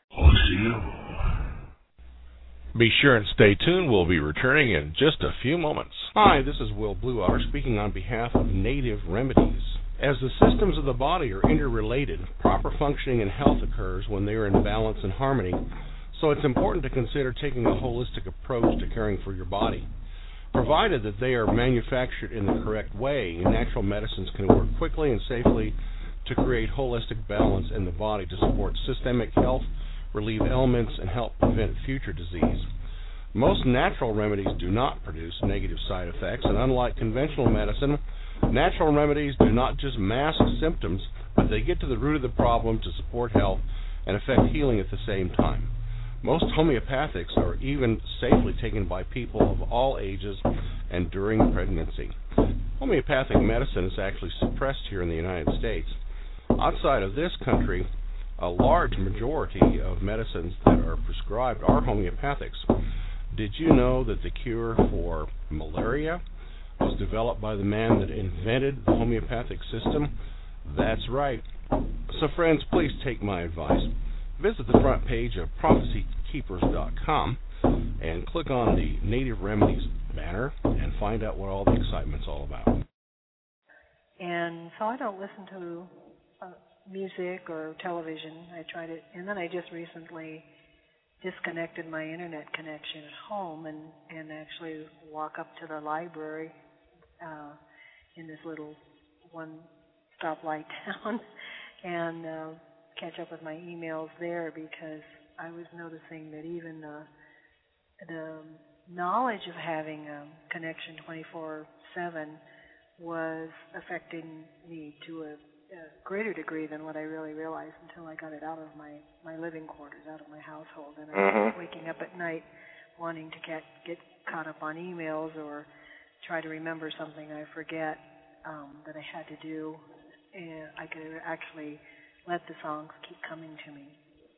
Be sure and stay tuned. We'll be returning in just a few moments. Hi, this is Will Blueotter speaking on behalf of Native Remedies. As the systems of the body are interrelated, proper functioning and health occurs when they are in balance and harmony, so it's important to consider taking a holistic approach to caring for your body. Provided that they are manufactured in the correct way, natural medicines can work quickly and safely to create holistic balance in the body to support systemic health, relieve ailments, and help prevent future disease. Most natural remedies do not produce negative side effects, and unlike conventional medicine, natural remedies do not just mask symptoms, but they get to the root of the problem to support health and affect healing at the same time. Most homeopathics are even safely taken by people of all ages and during pregnancy. Homeopathic medicine is actually suppressed here in the United States. Outside of this country, a large majority of medicines that are prescribed are homeopathics. Did you know that the cure for malaria was developed by the man that invented the homeopathic system? That's right. So friends, please take my advice. Visit the front page of prophecy keepers dot com and click on the Native Remedies banner and find out what all the excitement's all about. And so I don't listen to uh, music or television. I tried it, and then I just recently disconnected my internet connection at home and, and actually walk up to the library uh, in this little one stoplight town and uh, catch up with my emails there, because I was noticing that even the, the knowledge of having a connection twenty-four seven was affecting me to a, a greater degree than what I really realized until I got it out of my, my living quarters, out of my household. And I was Mm-hmm. waking up at night wanting to get, get caught up on emails or try to remember something I forget um, that I had to do. And I could actually let the songs keep coming to me.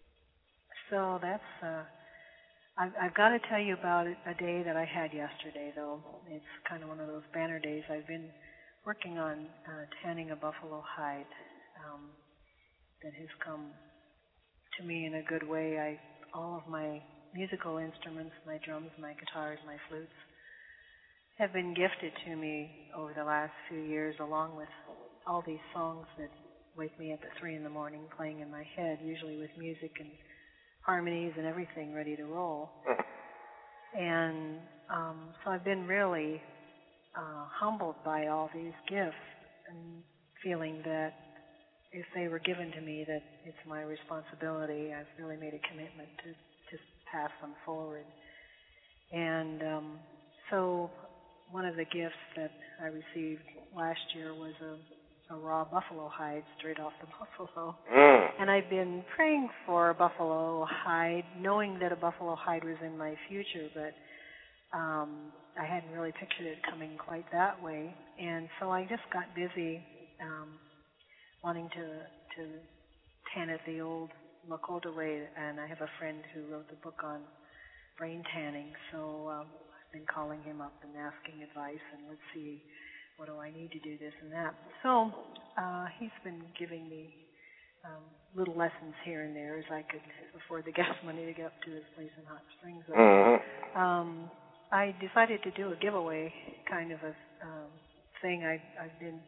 So that's, uh, I've, I've got to tell you about a day that I had yesterday, though. It's kind of one of those banner days. I've been working on uh, tanning a buffalo hide um, that has come to me in a good way. I, all of my musical instruments, my drums, my guitars, my flutes, have been gifted to me over the last few years, along with all these songs that wake me up at three in the morning playing in my head, usually with music and harmonies and everything ready to roll. And um, so I've been really uh, humbled by all these gifts and feeling that if they were given to me, that it's my responsibility. I've really made a commitment to just pass them forward. And um, so one of the gifts that I received last year was a a raw buffalo hide straight off the buffalo. Mm. And I've been praying for a buffalo hide, knowing that a buffalo hide was in my future, but um, I hadn't really pictured it coming quite that way. And so I just got busy um, wanting to, to tan it the old Lakota way, and I have a friend who wrote the book on brain tanning, so um, I've been calling him up and asking advice, and let's see, what do I need to do, this and that. So uh, he's been giving me um, little lessons here and there as I could afford the gas money to get up to his place in Hot Springs. Mm-hmm. Um, I decided to do a giveaway kind of a um, thing. I, I've been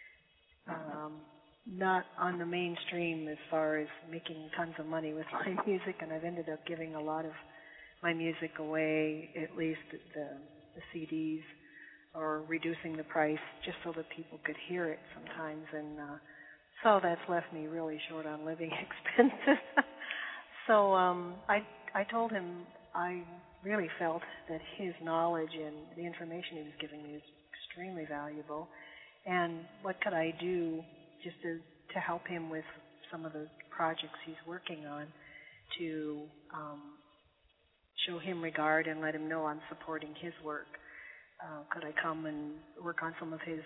um, not on the mainstream as far as making tons of money with my music, and I've ended up giving a lot of my music away, at least the, the C Ds, or reducing the price just so that people could hear it sometimes. And uh, so that's left me really short on living expenses. so um, I, I told him I really felt that his knowledge and the information he was giving me was extremely valuable. And what could I do just to, to help him with some of the projects he's working on to um, show him regard and let him know I'm supporting his work. Uh, could I come and work on some of his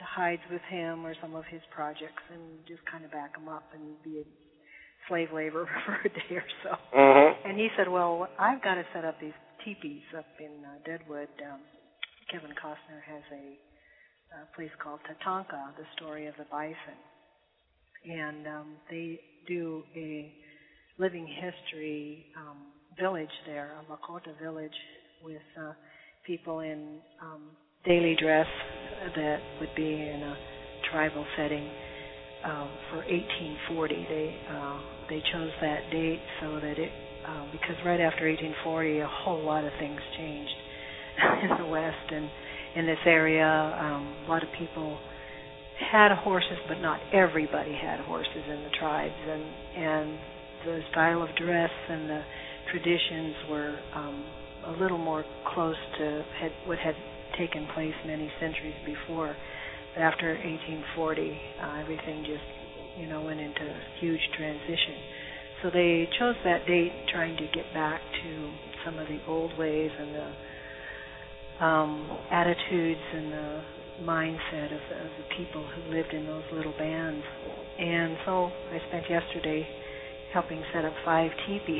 hides with him or some of his projects and just kind of back him up and be a slave laborer for a day or so. Mm-hmm. And he said, well, I've got to set up these teepees up in uh, Deadwood. Um, Kevin Costner has a, a place called Tatanka, the story of the bison. And um, they do a living history um, village there, a Lakota village, with uh, people in um, daily dress that would be in a tribal setting um, for eighteen forty. They uh, they chose that date so that it, uh, because right after eighteen forty, a whole lot of things changed in the West and in this area. Um, a lot of people had horses, but not everybody had horses in the tribes, and and the style of dress and the traditions were um, a little more close to had, what had taken place many centuries before. But after eighteen forty, uh, everything just, you know, went into a huge transition. So they chose that date, trying to get back to some of the old ways and the um, attitudes and the mindset of the, of the people who lived in those little bands. And so I spent yesterday helping set up five teepees.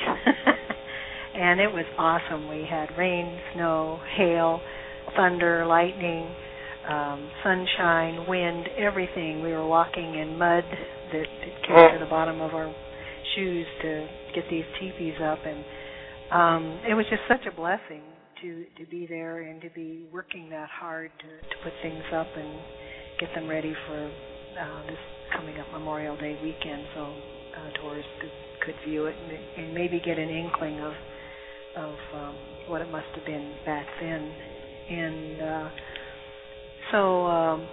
And it was awesome. We had rain, snow, hail, thunder, lightning, um, sunshine, wind, everything. We were walking in mud that came to the bottom of our shoes to get these teepees up. And um, it was just such a blessing to, to be there and to be working that hard to, to put things up and get them ready for uh, this coming up Memorial Day weekend, so uh, tourists could, could view it and, and maybe get an inkling of of um, what it must have been back then. And uh, so um,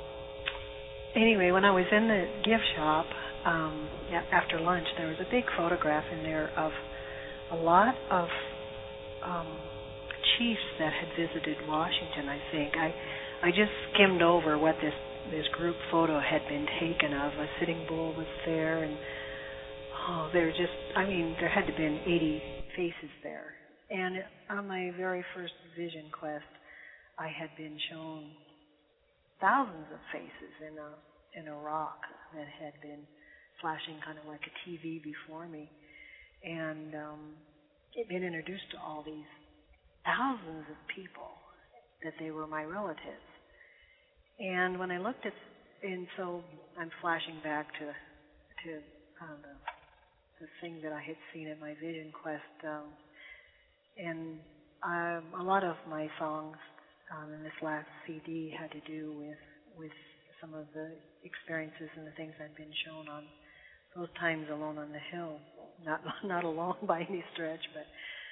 anyway, when I was in the gift shop um, after lunch, there was a big photograph in there of a lot of um, chiefs that had visited Washington, I think. I I just skimmed over what this, this group photo had been taken of. A Sitting Bull was there, and oh, there just, I mean, there had to have been eighty faces there. And on my very first vision quest, I had been shown thousands of faces in a in a rock that had been flashing kind of like a T V before me, and um, it been introduced to all these thousands of people that they were my relatives. And when I looked at, and so I'm flashing back to to uh, the the thing that I had seen at my vision quest. Um, And um, a lot of my songs um, in this last C D had to do with with some of the experiences and the things I'd been shown on those times alone on the hill. Not not alone by any stretch, but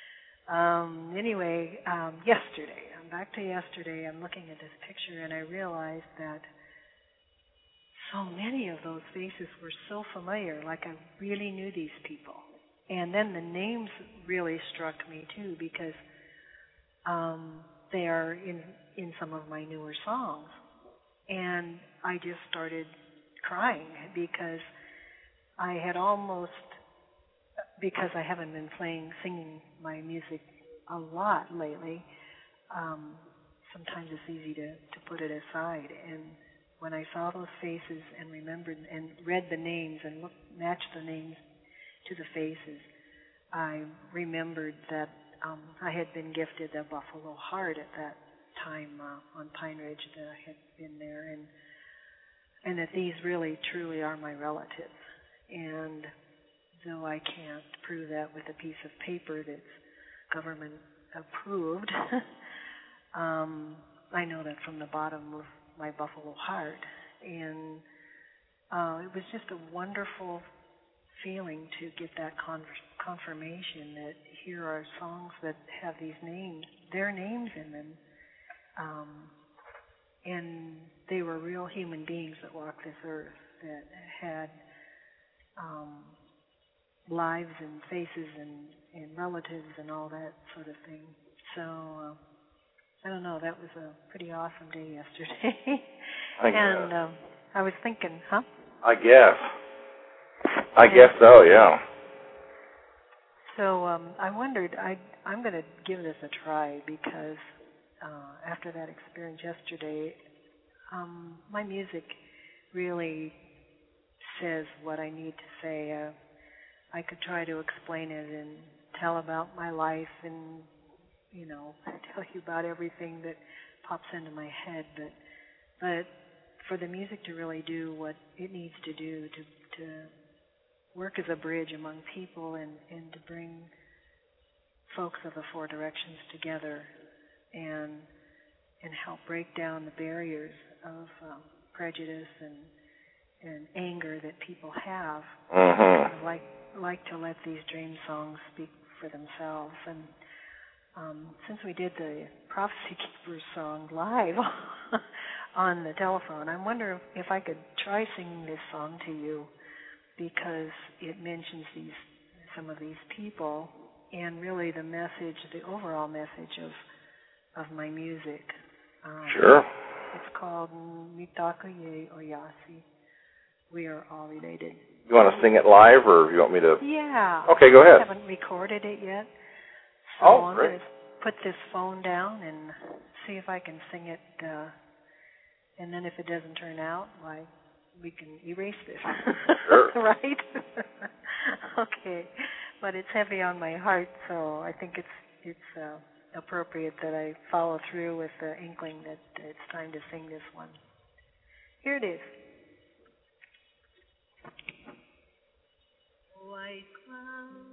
um, anyway, um, yesterday, I'm back to yesterday. I'm looking at this picture and I realized that so many of those faces were so familiar, like I really knew these people. And then the names really struck me too, because um, they are in in some of my newer songs, and I just started crying because I had almost, because I haven't been playing, singing my music a lot lately. Um, sometimes it's easy to to put it aside, and when I saw those faces and remembered and read the names and looked, matched the names to the faces, I remembered that um, I had been gifted a Buffalo Heart at that time uh, on Pine Ridge, that I had been there, and and that these really truly are my relatives. And though I can't prove that with a piece of paper that's government approved, um, I know that from the bottom of my Buffalo Heart. And uh, it was just a wonderful feeling to get that con- confirmation that here are songs that have these names, their names in them, um, and they were real human beings that walked this earth, that had um, lives and faces and, and relatives and all that sort of thing. So uh, I don't know, that was a pretty awesome day yesterday. I and guess. um, I was thinking, huh? I guess. I guess so, yeah. So um, I wondered, I, I'm going to give this a try because uh, after that experience yesterday, um, my music really says what I need to say. Uh, I could try to explain it and tell about my life and, you know, tell you about everything that pops into my head, but but for the music to really do what it needs to do to to work as a bridge among people and, and to bring folks of the four directions together and and help break down the barriers of um, prejudice and and anger that people have. Mm-hmm. I like like to let these dream songs speak for themselves. And um, since we did the Prophecy Keepers song live on the telephone, I wonder if, if I could try singing this song to you, because it mentions these some of these people and really the message, the overall message of of my music. Um, Sure. It's called Mitaku Ye Oyasi. We are all related. You want to sing it live, or you want me to? Yeah. Okay, go ahead. I haven't recorded it yet. So Oh, I'm great. going to put this phone down and see if I can sing it. Uh, and then if it doesn't turn out, why, we can erase this. Sure. Right? Okay. But it's heavy on my heart, so I think it's it's uh, appropriate that I follow through with the inkling that it's time to sing this one. Here it is. White clouds,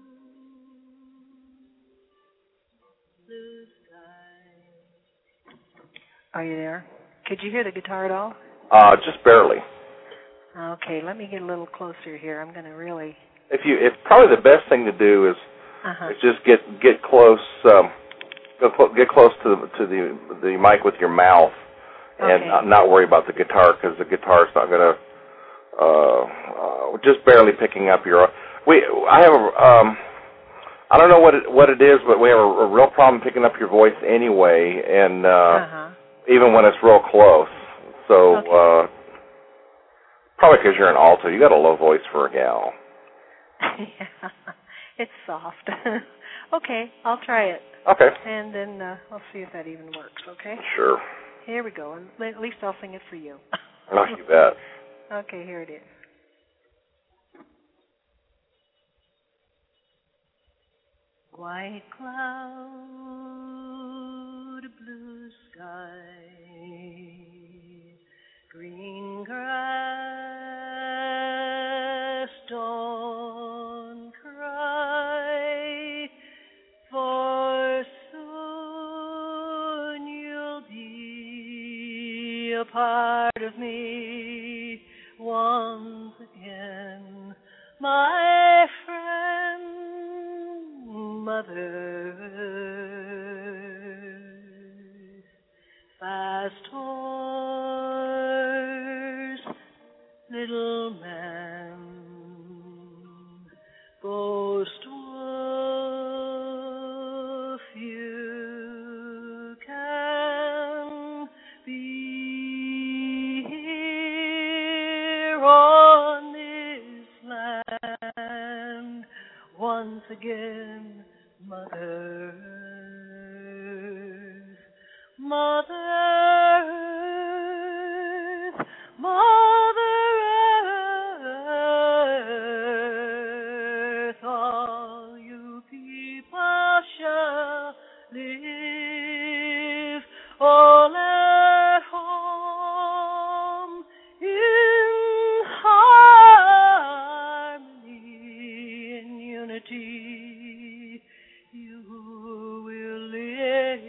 blue sky. Are you there? Could you hear the guitar at all? Uh, just barely. Okay, let me get a little closer here. I'm going to really... If you, if probably the best thing to do is, uh-huh. is just get get close, um, go cl- get close to the, to the the mic with your mouth, and Okay. not, not worry about the guitar, because the guitar's not going to. Uh, uh, just barely picking up your. We I have a. Um, I don't know what it what it is, but we have a, a real problem picking up your voice anyway, and uh, Uh-huh. even when it's real close. So Okay. uh, probably because you're an alto, you got a low voice for a gal. Yeah, it's soft. Okay, I'll try it. Okay. And then uh, I'll see if that even works, okay? Sure. Here we go. And at least I'll sing it for you. Oh, you bet. Okay, here it is. White cloud, blue sky, green grass, don't cry, for soon you'll be a part of me once again, my friend, mother. Fast horse, little man, ghost wolf, you can be here on this land once again, mother. Mother Earth, Mother Earth, all you people shall live all at home in harmony, in unity. You will live.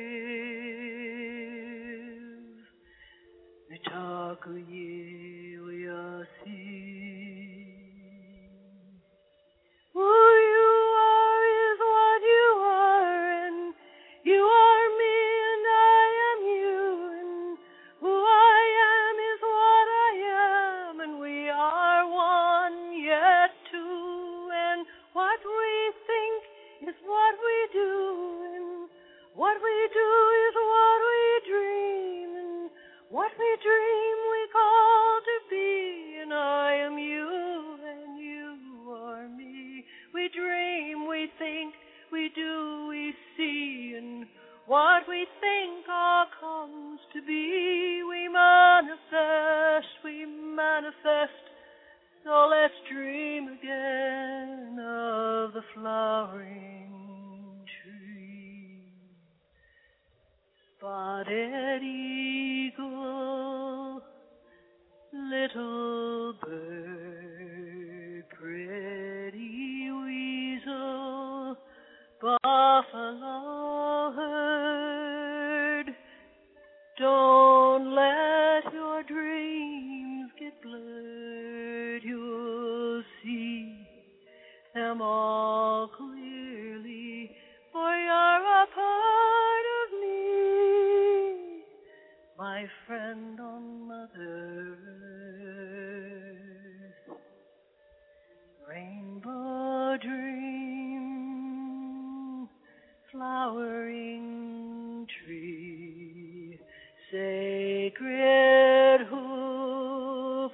Mitaku ye oyasi. Who you are is what you are, and you are me, and I am you, and who I am is what I am, and we are one yet two, and what we think is what we do, and what we do is what we dream, and what we dream we call to be, and I am you, and you are me. We dream, we think, we do, we see, and what we think all comes to be. We manifest dream again of the flowering tree. Spotted eagle, little bird, pretty weasel, buffalo herd, don't let your dreams get blurred. You'll see them all clearly, for you're a part of me, my friend on Mother Earth. Rainbow dream, flowering tree, sacred hoop,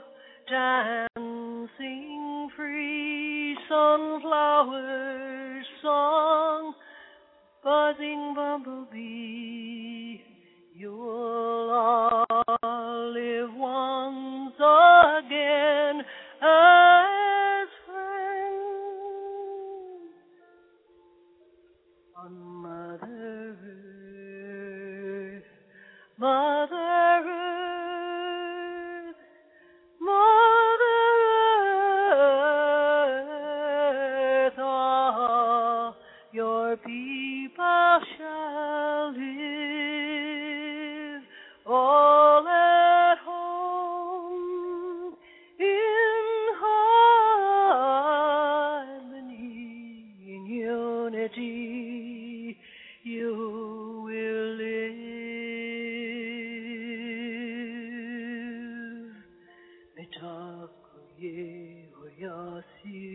dancing free, sunflower song, buzzing bumblebee, you'll all live once again as friends on Mother Earth, Mother Earth, Mother Earth, all your people shall live, all at home in harmony, in unity, you will live. Mitakuye oyasi.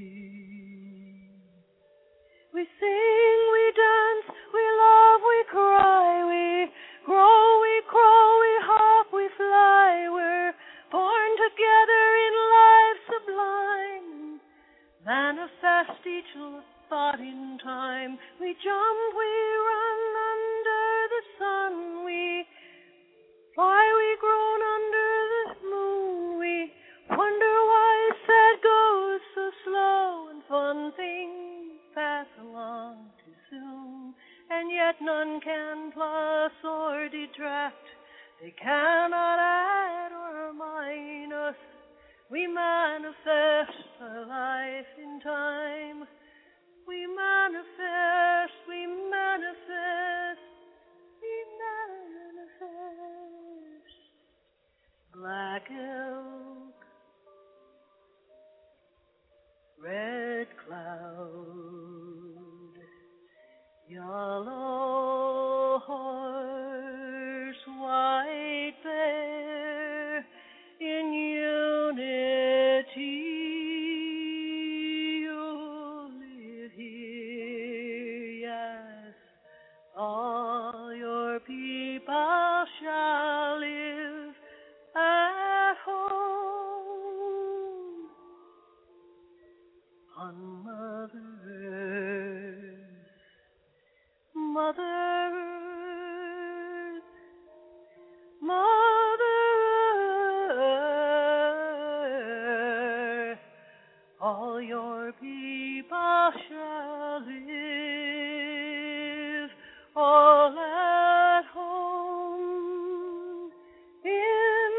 We sing, we dance, we love, we cry, we grow, we crawl, we hop, we fly. We're born together in life sublime. Manifest each thought in time. We jump, we run under the sun. We fly, we groan under the moon. We wonder why sad goes so slow and fun things pass along too soon. And yet none can plus or detract. They cannot add or minus. We manifest our life in time. We manifest, we manifest, we manifest. Black elk, red cloud, yellow horse, white bear, in unity you'll live here, yes, all your people shall live at home on Mother Earth, Mother Earth, Mother Earth, all your people shall live all at home in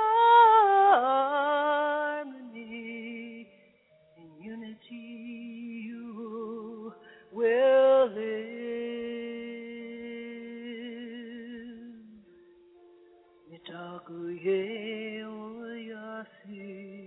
harmony, in unity you will live. Mitakuye oyasi.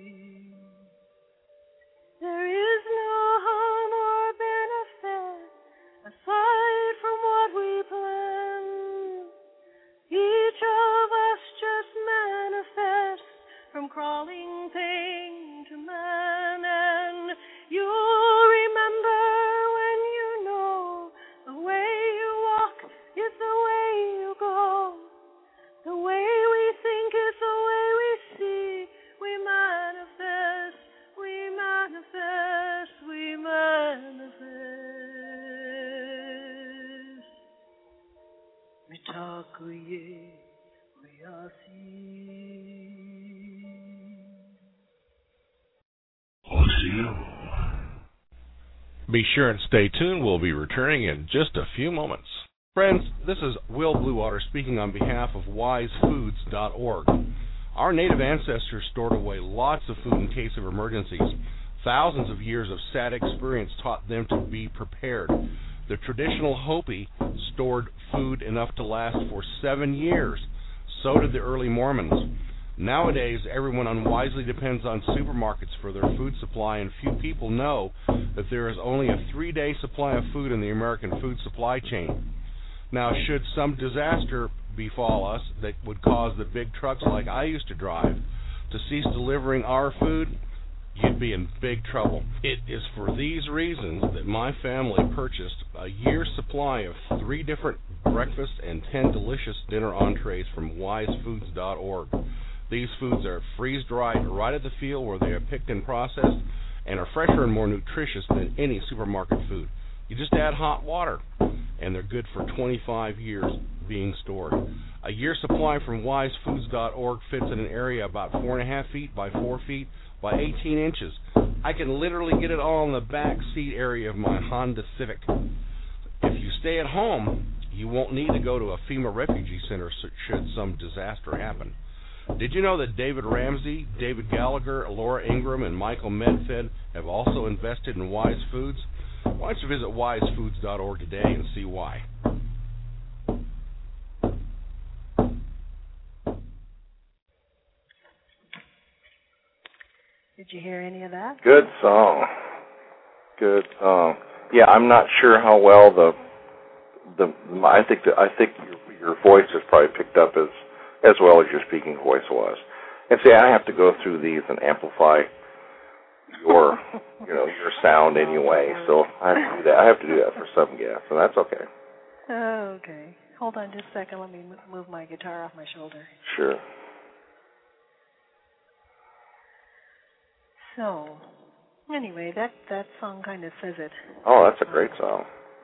There is no harm or benefit aside from what we plan. Each of us just manifests from crawling thing to man, and you'll remember when you know the way you walk is the way you go. The way we think is the way we see. We manifest, we manifest, we manifest. Mitakuye oyasi. Be sure and stay tuned. We'll be returning in just a few moments. Friends, this is Will Bluewater speaking on behalf of wise foods dot org. Our native ancestors stored away lots of food in case of emergencies. Thousands of years of sad experience taught them to be prepared. The traditional Hopi stored food enough to last for seven years. So did the early Mormons. Nowadays, everyone unwisely depends on supermarkets for their food supply, and few people know that there is only a three-day supply of food in the American food supply chain. Now, should some disaster befall us that would cause the big trucks like I used to drive to cease delivering our food, you'd be in big trouble. It is for these reasons that my family purchased a year's supply of three different breakfast and ten delicious dinner entrees from wise foods dot org. These foods are freeze-dried right at the field where they are picked and processed and are fresher and more nutritious than any supermarket food. You just add hot water, and they're good for twenty-five years being stored. A year's supply from wise foods dot org fits in an area about four and a half feet by four feet by eighteen inches. I can literally get it all in the back seat area of my Honda Civic. If you stay at home, you won't need to go to a FEMA refugee center should some disaster happen. Did you know that David Ramsey, David Gallagher, Laura Ingram, and Michael Medfed have also invested in Wise Foods? Why don't you visit wise foods dot org today and see why? Did you hear any of that? Good song. Good song. Yeah, I'm not sure how well the the I think that I think your, your voice is probably picked up as as well as your speaking voice was. And see, I have to go through these and amplify your you know your sound anyway. So I have to do that. I have to do that for some guests, and that's okay. Oh, okay. Hold on just a second. Let me move my guitar off my shoulder. Sure. So, anyway, that, that song kind of says it. Oh, that's a great song.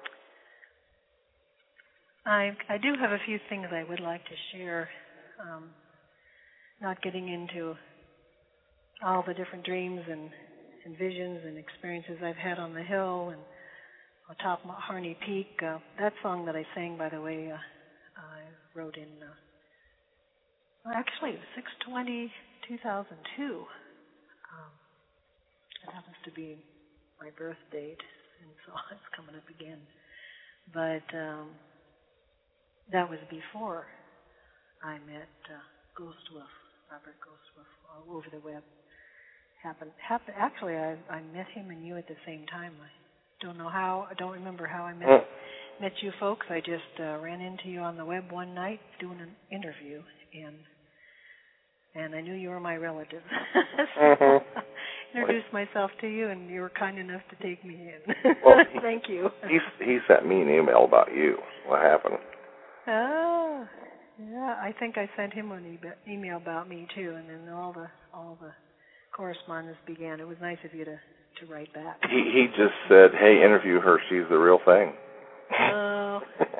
I I do have a few things I would like to share, um, not getting into all the different dreams and, and visions and experiences I've had on the hill and on top of Harney Peak. Uh, that song that I sang, by the way, uh, I wrote in, uh, well, actually, six twenty two thousand two. Um, It happens to be my birth date, and so it's coming up again. But um, that was before I met uh, Ghostwolf, Robert Ghostwolf, all over the web. Happened, happened. Actually, I, I met him and you at the same time. I don't know how. I don't remember how I met mm. met you folks. I just uh, ran into you on the web one night doing an interview, and and I knew you were my relative. so, mm-hmm. Introduced myself to you, and you were kind enough to take me in. Well, Thank you. He he sent me an email about you. What happened? Oh, yeah. I think I sent him an e- email about me too, and then all the all the correspondence began. It was nice of you to, to write back. He he just said, "Hey, interview her. She's the real thing." Oh,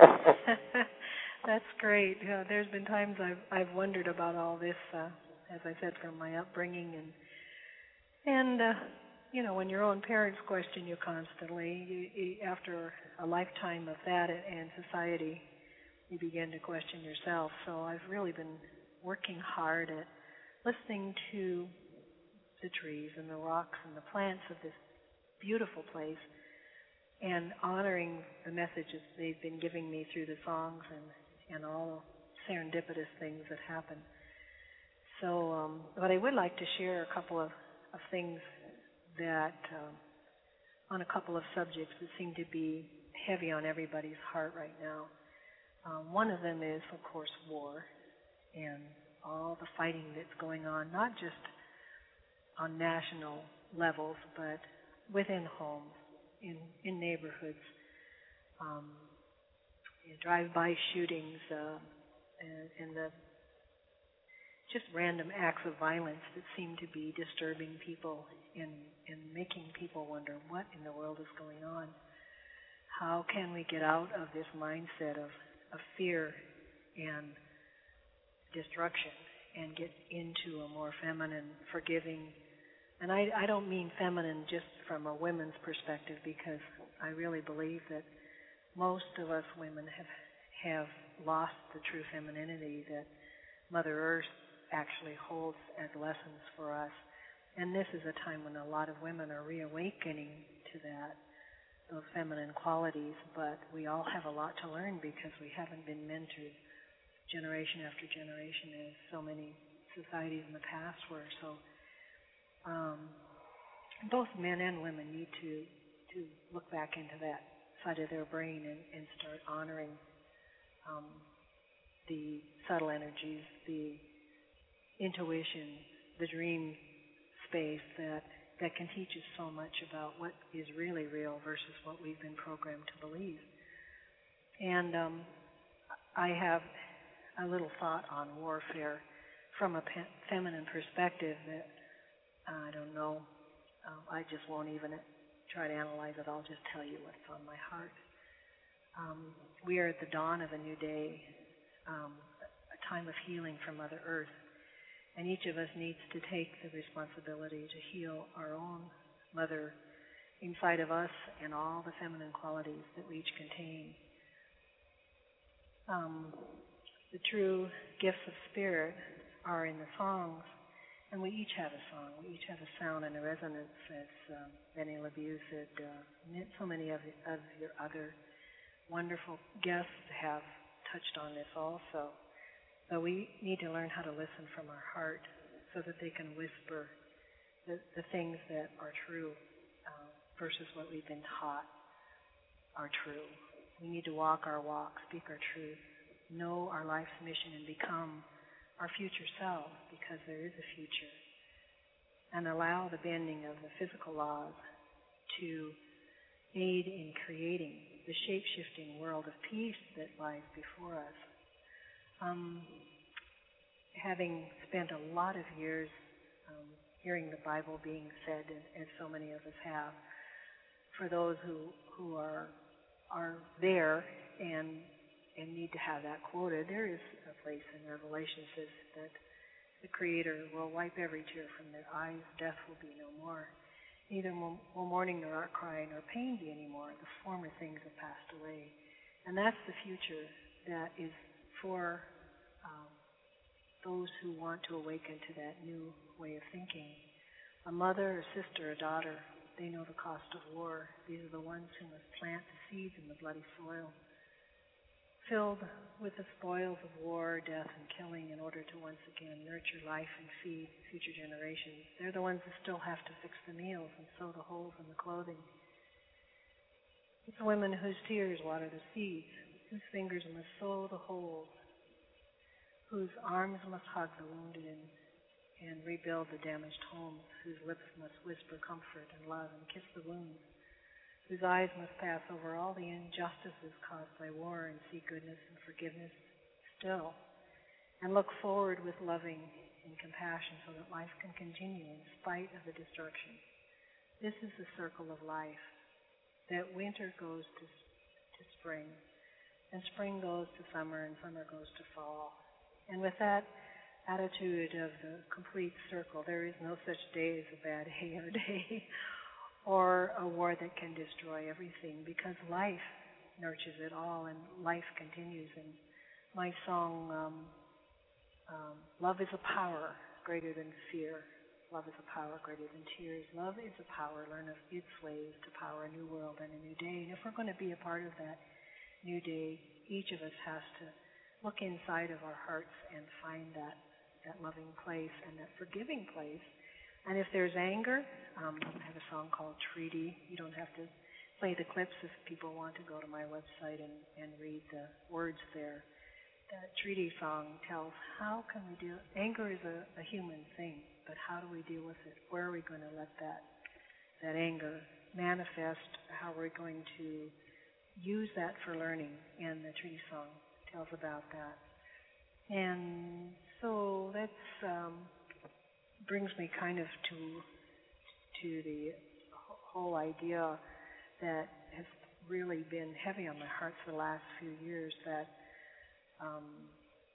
that's great. Yeah, there's been times I've I've wondered about all this, uh, as I said, from my upbringing and. And, uh, you know, when your own parents question you constantly, you, you, after a lifetime of that and society, you begin to question yourself. So I've really been working hard at listening to the trees and the rocks and the plants of this beautiful place and honoring the messages they've been giving me through the songs and, and all the serendipitous things that happen. So, um, but I would like to share a couple of of things that, um, on a couple of subjects that seem to be heavy on everybody's heart right now. Um, one of them is, of course, war and all the fighting that's going on, not just on national levels, but within homes, in, in neighborhoods, um, you know, drive-by shootings, uh, and, and the just random acts of violence that seem to be disturbing people and, and making people wonder what in the world is going on. How can we get out of this mindset of, of fear and destruction and get into a more feminine, forgiving, and I, I don't mean feminine just from a women's perspective, because I really believe that most of us women have have lost the true femininity that Mother Earth actually holds as lessons for us. And this is a time when a lot of women are reawakening to that, those feminine qualities, but we all have a lot to learn because we haven't been mentored generation after generation as so many societies in the past were. So um, both men and women need to, to look back into that side of their brain and, and start honoring um, the subtle energies, the intuition, the dream space that that can teach us so much about what is really real versus what we've been programmed to believe. And um, I have a little thought on warfare from a pe- feminine perspective that uh, I don't know. Um, I just won't even try to analyze it. I'll just tell you what's on my heart. Um, we are at the dawn of a new day, um, a time of healing from Mother Earth. And each of us needs to take the responsibility to heal our own mother inside of us and all the feminine qualities that we each contain. Um, the true gifts of spirit are in the songs, and we each have a song. We each have a sound and a resonance, as um, Benny LaView said. Uh, so many of, of your other wonderful guests have touched on this also. So we need to learn how to listen from our heart so that they can whisper the, the things that are true uh, versus what we've been taught are true. We need to walk our walk, speak our truth, know our life's mission, and become our future selves, because there is a future, and allow the bending of the physical laws to aid in creating the shape-shifting world of peace that lies before us. Um, having spent a lot of years um, hearing the Bible being said, as so many of us have, for those who who are are there and and need to have that quoted, there is a place in Revelation says that the Creator will wipe every tear from their eyes. Death will be no more. Neither will mourning nor art cry nor pain be anymore. The former things have passed away. And that's the future that is for um, those who want to awaken to that new way of thinking. A mother, a sister, a daughter, they know the cost of war. These are the ones who must plant the seeds in the bloody soil, filled with the spoils of war, death, and killing in order to once again nurture life and feed future generations. They're the ones who still have to fix the meals and sew the holes in the clothing. It's the women whose tears water the seeds, whose fingers must sew the holes, whose arms must hug the wounded and, and rebuild the damaged homes, whose lips must whisper comfort and love and kiss the wounds, whose eyes must pass over all the injustices caused by war and see goodness and forgiveness still, and look forward with loving and compassion so that life can continue in spite of the destruction. This is the circle of life, that winter goes to, to spring, and spring goes to summer, and summer goes to fall. And with that attitude of the complete circle, there is no such day as a bad hair day or a war that can destroy everything, because life nurtures it all and life continues. And my song, um, um, love is a power greater than fear. Love is a power greater than tears. Love is a power, learn of its ways to power a new world and a new day. And if we're going to be a part of that new day, each of us has to look inside of our hearts and find that, that loving place and that forgiving place. And if there's anger, um, I have a song called Treaty. You don't have to play the clips if people want to go to my website and, and read the words there. That Treaty song tells how can we deal. Anger is a, a human thing, but how do we deal with it? Where are we going to let that that anger manifest? How are we going to use that for learning? And the Treaty song tells about that. And so that's um, brings me kind of to to the whole idea that has really been heavy on my heart for the last few years, that um,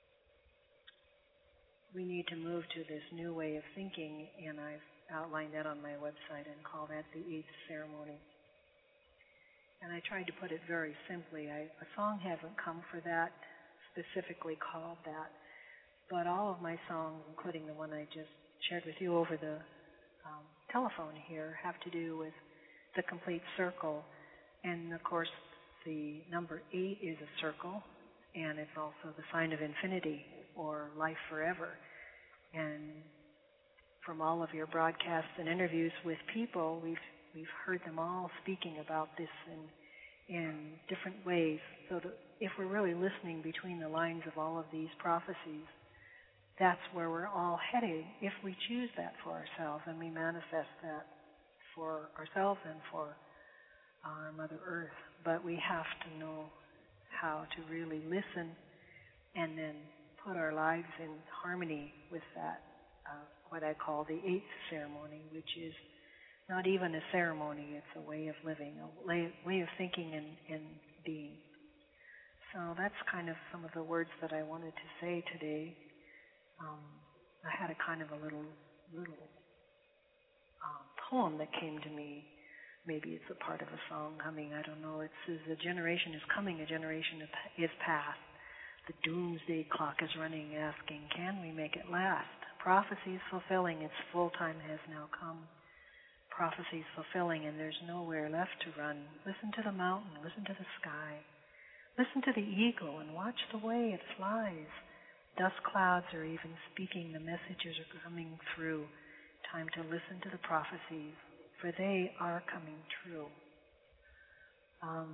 we need to move to this new way of thinking, and I've outlined that on my website and call that the eighth ceremony. and I tried to put it very simply. I, a song hasn't come for that, specifically called that, but all of my songs, including the one I just shared with you over the um, telephone here, have to do with the complete circle. And of course, the number eight is a circle, and it's also the sign of infinity, or life forever. And from all of your broadcasts and interviews with people, we've we've heard them all speaking about this in in different ways. So that if we're really listening between the lines of all of these prophecies, that's where we're all heading if we choose that for ourselves and we manifest that for ourselves and for our Mother Earth. But we have to know how to really listen and then put our lives in harmony with that, uh, what I call the eighth ceremony, which is not even a ceremony, it's a way of living, a way, way of thinking and, and being. So that's kind of some of the words that I wanted to say today. Um, I had a kind of a little little um, poem that came to me. Maybe it's a part of a song humming, I don't know. It says, a generation is coming, a generation is past. The doomsday clock is running, asking, can we make it last? Prophecy is fulfilling, its full time has now come. Prophecy is fulfilling, and there's nowhere left to run. Listen to the mountain, listen to the sky. Listen to the eagle and watch the way it flies. Dust clouds are even speaking, the messages are coming through. Time to listen to the prophecies, for they are coming true. Um,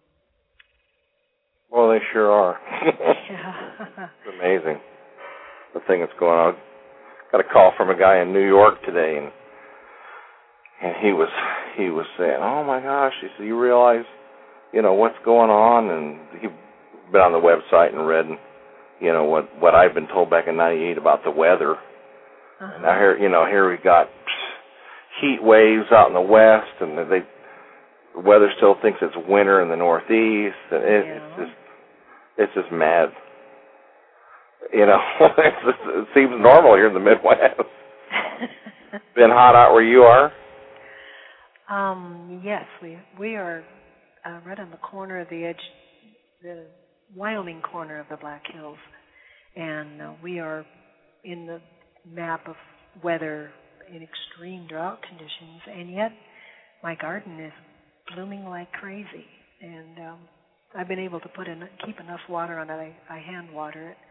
well, they sure are. Yeah. It's amazing, the thing that's going on. Got a call from a guy in New York today, and and he was he was saying, "Oh my gosh," he said, "you realize, you know, what's going on?" And he'd been on the website and read, you know, what what I've been told back in ninety-eight about the weather. Uh-huh. And now here, you know, here we got heat waves out in the west, and they the weather still thinks it's winter in the northeast, and it, yeah. it's just it's just mad. You know, it's just, it seems normal here in the Midwest. Been hot out where you are? Um, yes, we we are uh, right on the corner of the edge, the Wyoming corner of the Black Hills, and uh, we are in the map of weather in extreme drought conditions, and yet my garden is blooming like crazy, and um, I've been able to put in keep enough water on it. I, I hand water it.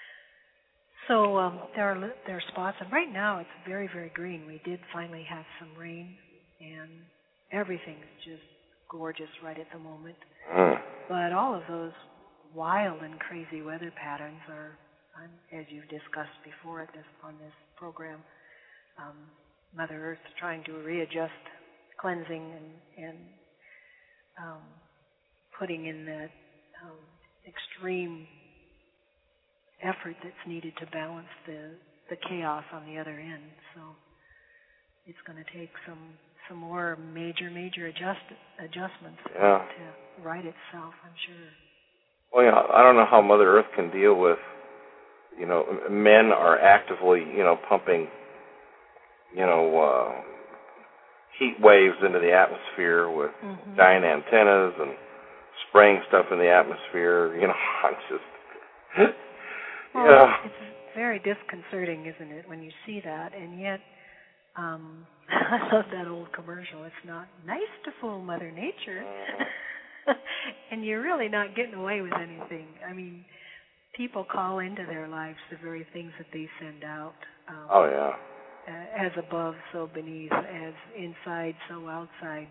So um, there are there are spots, and right now it's very, very green. We did finally have some rain, and everything's just gorgeous right at the moment. Mm. But all of those wild and crazy weather patterns are, um, as you've discussed before at this on this program, um, Mother Earth trying to readjust, cleansing, and, and um, putting in that um, extreme effort that's needed to balance the, the chaos on the other end. So it's going to take some some more major, major adjust, adjustments yeah. to right itself, I'm sure. Well, you know, I don't know how Mother Earth can deal with, you know, men are actively, you know, pumping, you know, uh, heat waves into the atmosphere with mm-hmm. giant antennas and spraying stuff in the atmosphere. You know, I'm just... Well, yeah. It's very disconcerting, isn't it, when you see that, and yet, um, I love that old commercial, it's not nice to fool Mother Nature, and you're really not getting away with anything. I mean, people call into their lives the very things that they send out. Um, oh, yeah. As above, so beneath, as inside, so outside.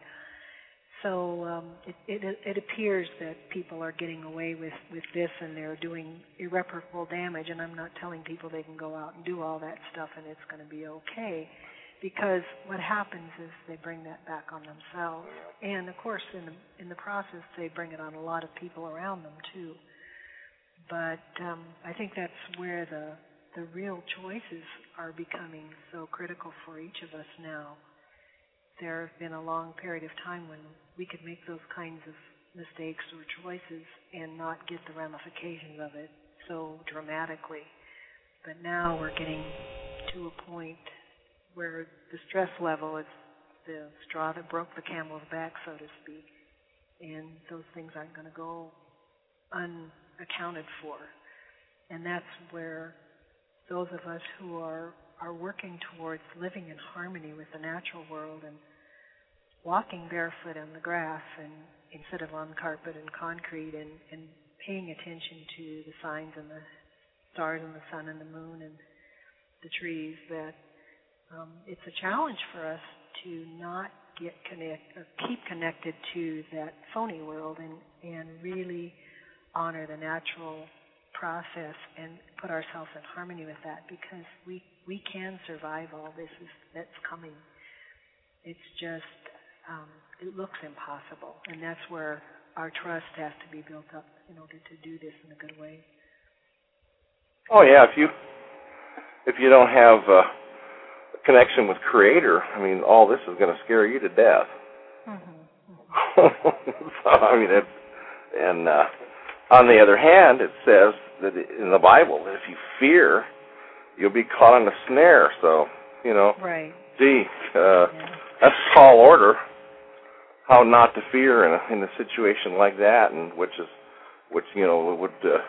So um, it, it, it appears that people are getting away with, with this, and they're doing irreparable damage. And I'm not telling people they can go out and do all that stuff and it's going to be okay, because what happens is they bring that back on themselves. And of course, in the in the process, they bring it on a lot of people around them too. But um, I think that's where the the real choices are becoming so critical for each of us now. There have been a long period of time when we could make those kinds of mistakes or choices and not get the ramifications of it so dramatically. But now we're getting to a point where the stress level is the straw that broke the camel's back, so to speak. and those things aren't going to go unaccounted for. And that's where those of us who are, are working towards living in harmony with the natural world and walking barefoot on the grass and instead of on carpet and concrete, and, and paying attention to the signs and the stars and the sun and the moon and the trees, that um, it's a challenge for us to not get connect or keep connected to that phony world and, and really honor the natural process and put ourselves in harmony with that, because we we can survive all this is, that's coming. It's just um, it looks impossible, and that's where our trust has to be built up in order to do this in a good way. Oh yeah, if you if you don't have uh, a connection with Creator, I mean, all this is going to scare you to death. Mm-hmm. Mm-hmm. So I mean, it's and uh, on the other hand, it says that in the Bible that if you fear, you'll be caught in a snare. So you know, right? Gee, uh, yeah. That's a tall order. How not to fear in a, in a situation like that, and which is, which you know would uh,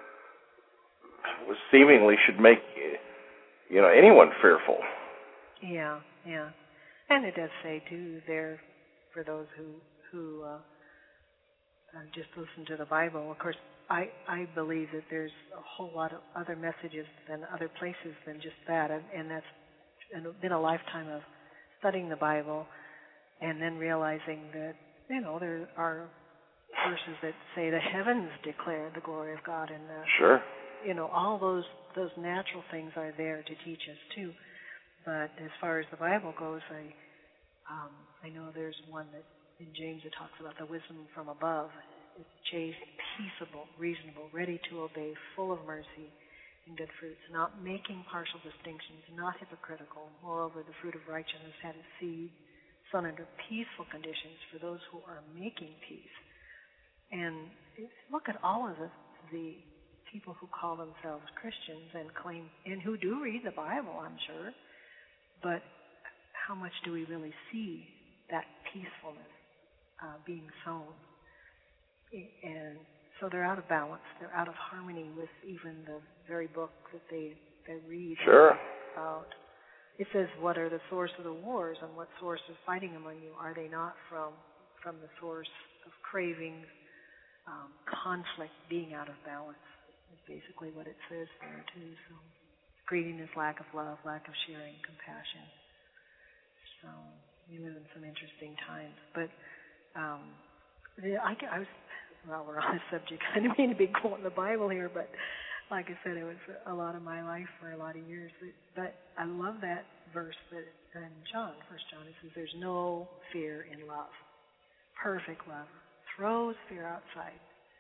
seemingly should make you know anyone fearful. Yeah, yeah, and it does say too there for those who who uh, just listen to the Bible. Of course, I I believe that there's a whole lot of other messages than other places than just that, and, and that's been a lifetime of studying the Bible. And then realizing that, you know, there are verses that say the heavens declare the glory of God, and uh, sure, you know, all those those natural things are there to teach us too. But as far as the Bible goes, I um, I know there's one that in James it talks about the wisdom from above. It's chaste, peaceable, reasonable, ready to obey, full of mercy and good fruits, not making partial distinctions, not hypocritical. Moreover, the fruit of righteousness had its seed sown under peaceful conditions for those who are making peace. And look at all of the, the people who call themselves Christians and claim, and who do read the Bible, I'm sure, but how much do we really see that peacefulness uh, being sown? And so they're out of balance. They're out of harmony with even the very book that they, they read sure. about. It says, what are the source of the wars, and what source of fighting among you? Are they not from from the source of cravings, um, conflict, being out of balance? Is basically what it says there too. So, greediness, lack of love, lack of sharing, compassion. So we live in some interesting times. But um, I, I was well, we're on the subject. I didn't mean to be quoting the Bible here, but. Like I said, it was a lot of my life for a lot of years. But, but I love that verse that in John, First John, it says, "There's no fear in love. Perfect love throws fear outside."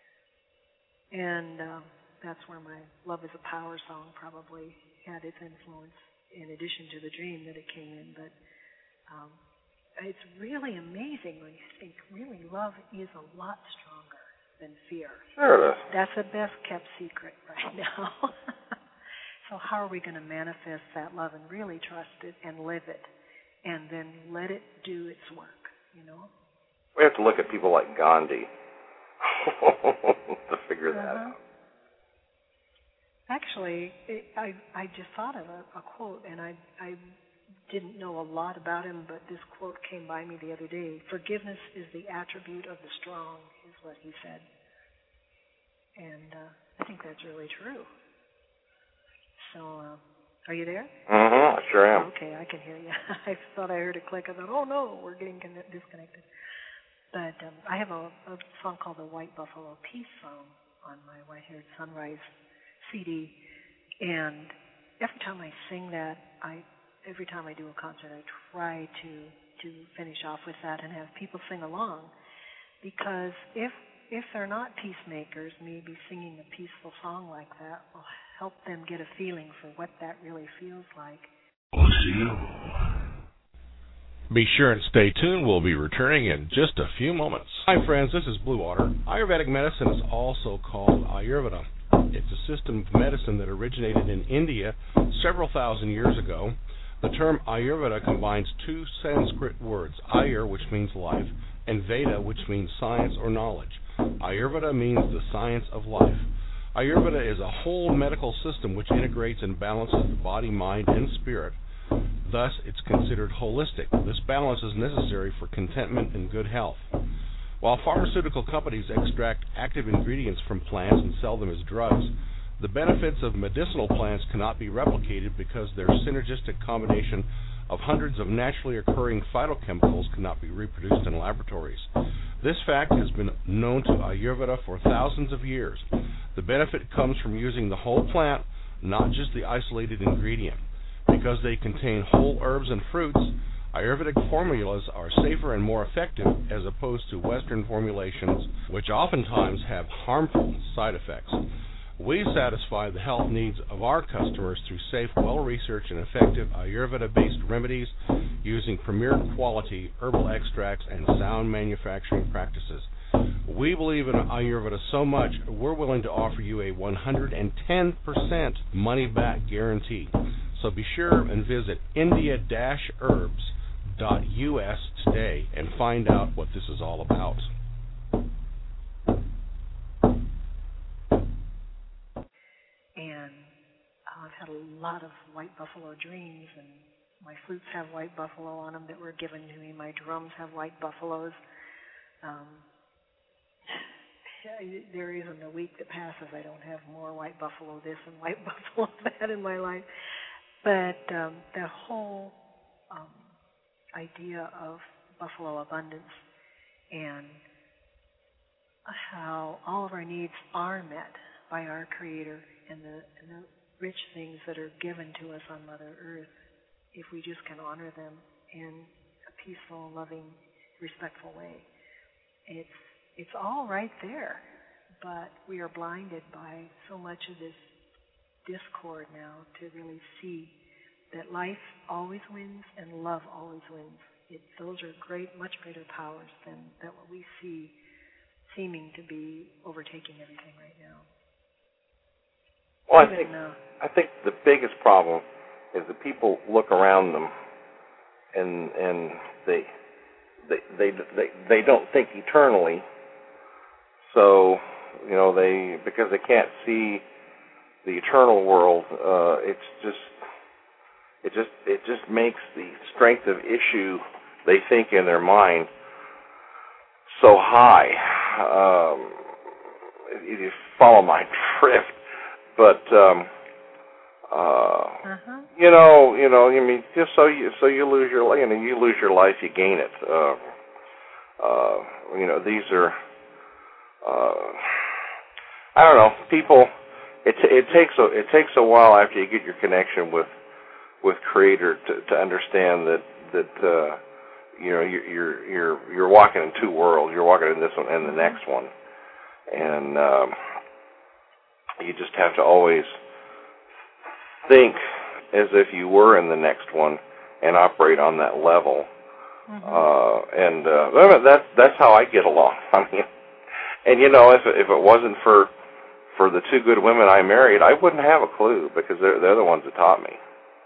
And uh, that's where my Love is a Power song probably had its influence, in addition to the dream that it came in. But um, it's really amazing when you think, really, love is a lot stronger than fear. Sure it is. That's the best kept secret right now. So how are we going to manifest that love and really trust it and live it, and then let it do its work, you know? We have to look at people like Gandhi to figure that uh-huh. out. Actually, it, I I just thought of a, a quote, and I I didn't know a lot about him, but this quote came by me the other day. "Forgiveness is the attribute of the strong," is what he said. And uh, I think that's really true. So, uh, are you there? Mm-hmm, I sure am. Okay, I can hear you. I thought I heard a click. I thought, oh no, we're getting con- disconnected. But um, I have a, a song called the White Buffalo Peace Song on my White-Haired Sunrise C D. And every time I sing that, I every time I do a concert, I try to to finish off with that and have people sing along, because if if they're not peacemakers, maybe singing a peaceful song like that will help them get a feeling for what that really feels like. Be sure and stay tuned. We'll be returning in just a few moments. Hi friends, this is Blue Water. Ayurvedic medicine is also called Ayurveda. It's a system of medicine that originated in India several thousand years ago. The term Ayurveda combines two Sanskrit words, Ayur, which means life, and Veda, which means science or knowledge. Ayurveda means the science of life. Ayurveda is a whole medical system which integrates and balances the body, mind, and spirit. Thus, it's considered holistic. This balance is necessary for contentment and good health. While pharmaceutical companies extract active ingredients from plants and sell them as drugs, the benefits of medicinal plants cannot be replicated because their synergistic combination of hundreds of naturally occurring phytochemicals cannot be reproduced in laboratories. This fact has been known to Ayurveda for thousands of years. The benefit comes from using the whole plant, not just the isolated ingredient. Because they contain whole herbs and fruits, Ayurvedic formulas are safer and more effective as opposed to Western formulations, which oftentimes have harmful side effects. We satisfy the health needs of our customers through safe, well-researched, and effective Ayurveda-based remedies using premier quality herbal extracts and sound manufacturing practices. We believe in Ayurveda so much, we're willing to offer you a one hundred ten percent money-back guarantee. So be sure and visit india dash herbs dot U S today and find out what this is all about. And uh, I've had a lot of white buffalo dreams, and my flutes have white buffalo on them that were given to me. My drums have white buffaloes. Um, there isn't a week that passes I don't have more white buffalo this and white buffalo that in my life. But um, the whole um, idea of buffalo abundance and how all of our needs are met by our Creator and the, and the rich things that are given to us on Mother Earth, if we just can honor them in a peaceful, loving, respectful way. It's it's all right there, but we are blinded by so much of this discord now to really see that life always wins and love always wins. It, those are great, much greater powers than that what we see seeming to be overtaking everything right now. Well, I Even, think uh, I think the biggest problem is that people look around them and and they they they they, they don't think eternally. So, you know, they because they can't see the eternal world, uh, it's just it just it just makes the strength of issue they think in their mind so high. Um, if you follow my drift, but um, uh, uh-huh. you know, you know, I mean, just so you so you lose your you know you lose your life, you gain it. Uh, uh, you know, these are uh, I don't know, people. It it takes a it takes a while after you get your connection with with Creator to, to understand that that uh, you know you're you're you're you're walking in two worlds. You're walking in this one and the next one, and um, you just have to always think as if you were in the next one and operate on that level. Mm-hmm. Uh, and uh, that's that's how I get along. I mean, and you know, if if it wasn't for for the two good women I married, I wouldn't have a clue because they're they're the ones that taught me.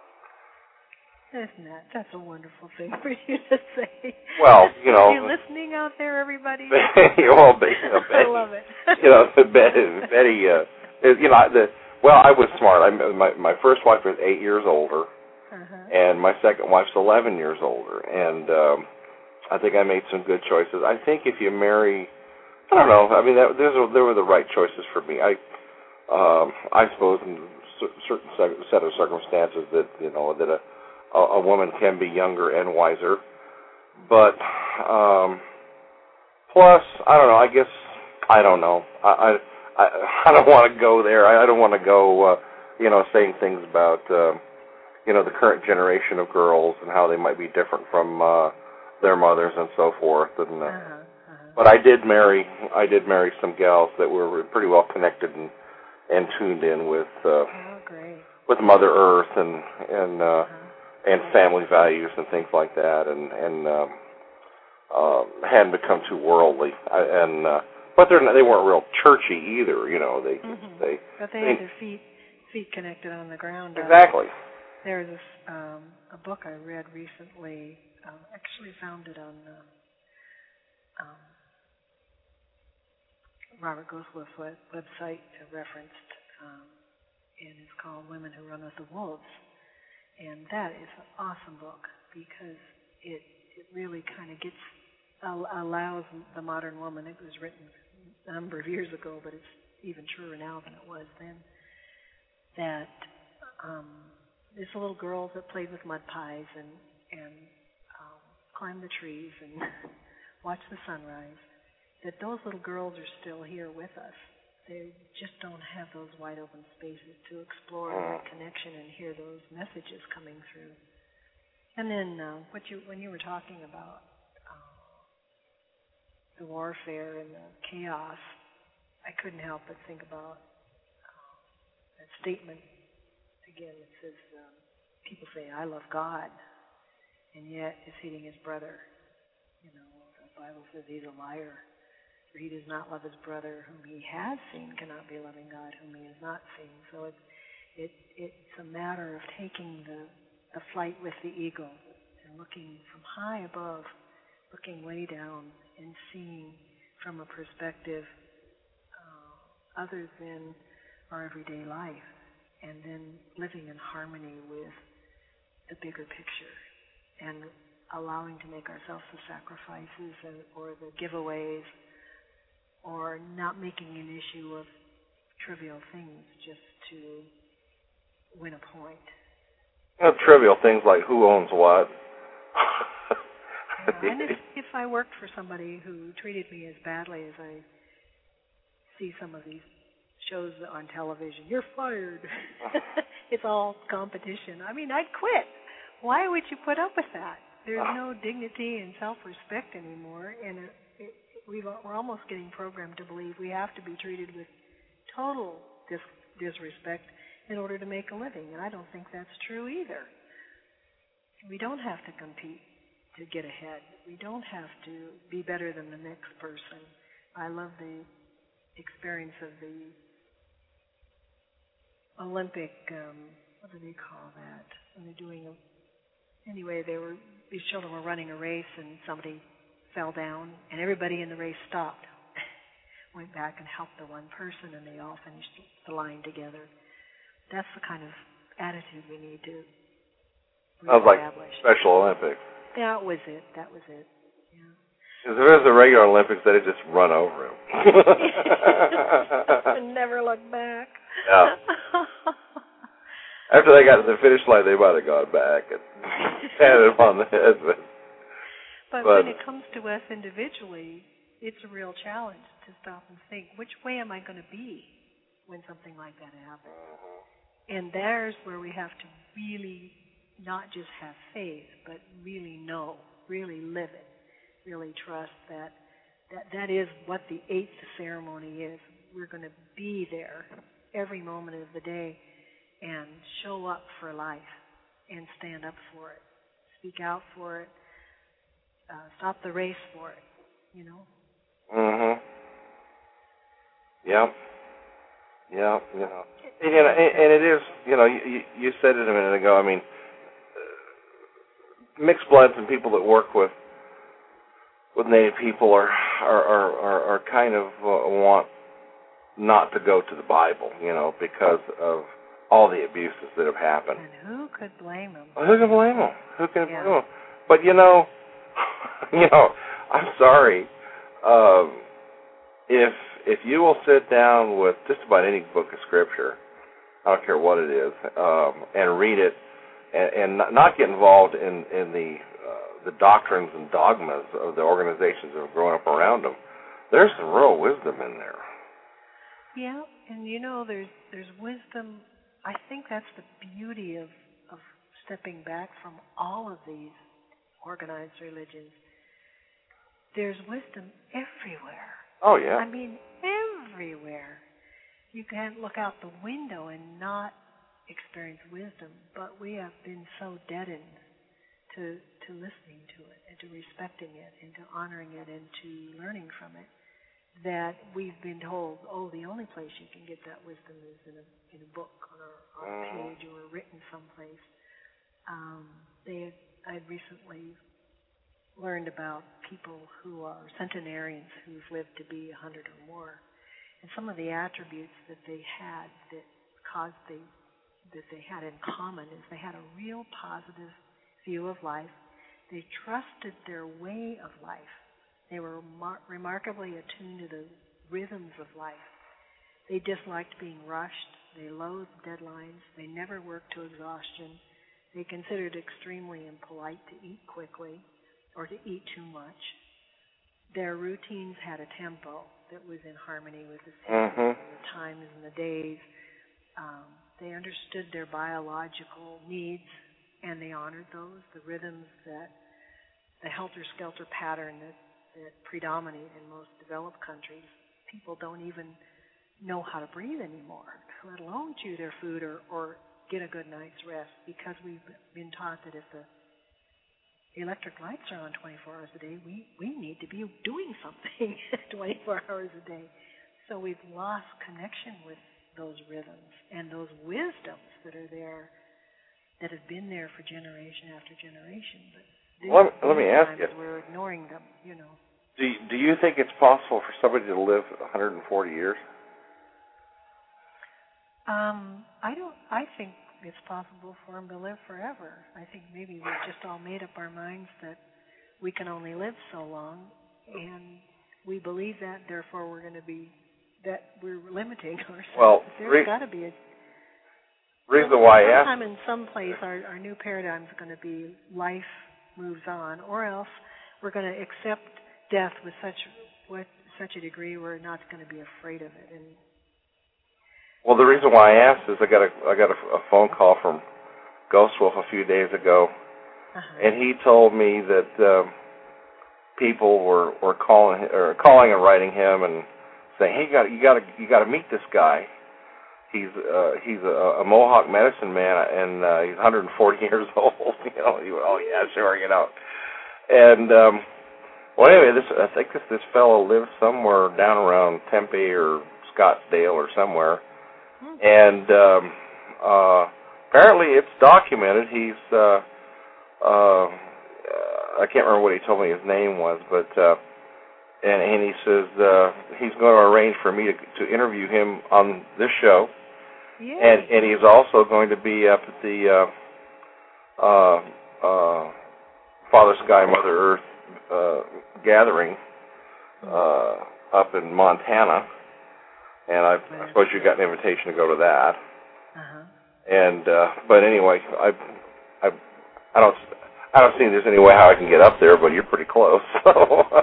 Isn't that? That's a wonderful thing for you to say. Well, you know, are you listening out there, everybody? well, you know, Betty, I love it. you know, Betty, Betty uh, you know, the well, I was smart. I my my first wife was eight years older, uh-huh. and my second wife's eleven years older, and um, I think I made some good choices. I think if you marry. I don't know. I mean, that, those were, there were the right choices for me. I, um, I suppose, in a certain set of circumstances that you know that a, a woman can be younger and wiser. But um, plus, I don't know. I guess I don't know. I I, I don't want to go there. I, I don't want to go, uh, you know, saying things about uh, you know the current generation of girls and how they might be different from uh, their mothers and so forth. And uh, uh-huh. But I did marry. I did marry some gals that were pretty well connected and, and tuned in with uh, oh, great. with Mother Earth and and uh, uh-huh. and family values and things like that, and and um, uh, hadn't become too worldly. I, and uh, but they they weren't real churchy either. You know, they mm-hmm. they. But they, they had their feet feet connected on the ground. Exactly. Uh, there's this um, a book I read recently. Uh, actually found it on. Uh, um, Robert Goldthwait's web, website referenced, um, and it's called Women Who Run with the Wolves. And that is an awesome book because it it really kind of gets allows the modern woman. It was written a number of years ago, but it's even truer now than it was then. That um, these little girls that played with mud pies and and um, climbed the trees and watched the sunrise. That those little girls are still here with us. They just don't have those wide open spaces to explore that connection and hear those messages coming through. And then uh, what you when you were talking about uh, the warfare and the chaos, I couldn't help but think about uh, that statement again. It says um, people say, "I love God," and yet is hating his brother. You know, the Bible says he's a liar. For he does not love his brother whom he has seen, cannot be loving God whom he has not seen. So it, it, it's a matter of taking the, the flight with the eagle and looking from high above, looking way down and seeing from a perspective uh, other than our everyday life, and then living in harmony with the bigger picture and allowing to make ourselves the sacrifices or the giveaways, or not making an issue of trivial things just to win a point. You know, trivial things like who owns what. Yeah, and if, if I worked for somebody who treated me as badly as I see some of these shows on television, you're fired. It's all competition. I mean, I'd quit. Why would you put up with that? There's no dignity and self-respect anymore, and it, it, We've, we're almost getting programmed to believe we have to be treated with total dis, disrespect in order to make a living, and I don't think that's true either. We don't have to compete to get ahead. We don't have to be better than the next person. I love the experience of the Olympic, um, what do they call that? When they're doing a, anyway, they were these children were running a race and somebody fell down, and everybody in the race stopped, went back and helped the one person, and they all finished the line together. That's the kind of attitude we need to reestablish. Sounds like Special Olympics. That was it. That was it. Yeah. If there was a regular Olympics, they'd just run over him. And never look back. Yeah. After they got to the finish line, they might have gone back and patted him on the head, but. But, but when it comes to us individually, it's a real challenge to stop and think, which way am I going to be when something like that happens? And there's where we have to really not just have faith, but really know, really live it, really trust that that, that is what the eighth ceremony is. We're going to be there every moment of the day and show up for life and stand up for it, speak out for it, Uh, stop the race for it, you know? Mm-hmm. Yeah. Yeah, you know. And, you know, and, and it is, you know, you, you said it a minute ago, I mean, uh, mixed bloods and people that work with with Native people are, are, are, are, are kind of uh, want not to go to the Bible, you know, because of all the abuses that have happened. And who could blame them? Well, who can blame them? Who can yeah. blame them? But, you know, you know, I'm sorry. Um, if if you will sit down with just about any book of Scripture, I don't care what it is, um, and read it, and, and not, not get involved in in the uh, the doctrines and dogmas of the organizations that have grown up around them, there's some real wisdom in there. Yeah, and you know, there's there's wisdom. I think that's the beauty of of stepping back from all of these organized religions. There's wisdom everywhere. Oh, yeah. I mean, everywhere. You can't look out the window and not experience wisdom, but we have been so deadened to to listening to it and to respecting it and to honoring it and to learning from it that we've been told, oh, the only place you can get that wisdom is in a in a book or on a page or written someplace. Um, they had, I had recently learned about people who are centenarians who've lived to be a hundred or more, and some of the attributes that they had that caused they that they had in common is they had a real positive view of life. They trusted their way of life. They were mar- remarkably attuned to the rhythms of life. They disliked being rushed. They loathed deadlines. They never worked to exhaustion. They considered it extremely impolite to eat quickly or to eat too much. Their routines had a tempo that was in harmony with the seasons Mhm. and the times and the days. Um, they understood their biological needs, and they honored those, the rhythms that the helter-skelter pattern that, that predominate in most developed countries. People don't even know how to breathe anymore, let alone chew their food or, or get a good night's rest, because we've been taught that if the electric lights are on twenty-four hours a day, we, we need to be doing something twenty-four hours a day. So we've lost connection with those rhythms and those wisdoms that are there, that have been there for generation after generation. But Let me, let me ask you, we're ignoring them, you know. do you, do you think it's possible for somebody to live one hundred forty years? Um, I don't. I think it's possible for them to live forever. I think maybe we've just all made up our minds that we can only live so long, and we believe that. Therefore, we're going to be that we're limiting ourselves. Well, There's re- got to be a reason why I asked. sometime in some place our, our new paradigm is going to be life moves on, or else we're going to accept death with such with such a degree we're not going to be afraid of it. And Well, the reason why I asked is I got a I got a, a phone call from Ghost Wolf a few days ago, uh-huh. and he told me that um, people were, were calling or calling and writing him and saying, "Hey, you got you got to you got to meet this guy. He's uh, he's a, a Mohawk medicine man, and uh, he's one hundred forty years old." You know, he went, "Oh yeah, sure, you know." And um, well, anyway, this I think this this fellow lives somewhere down around Tempe or Scottsdale or somewhere. And um, uh, apparently it's documented. He's, uh, uh, I can't remember what he told me his name was, but, uh, and, and he says uh, he's going to arrange for me to, to interview him on this show. Yay. And, and he's also going to be up at the uh, uh, uh, Father Sky, Mother Earth uh, gathering uh, up in Montana. And I, I suppose you got an invitation to go to that. Uh-huh. And uh, but anyway, I, I, I don't, I don't see there's any way how I can get up there. But you're pretty close. So,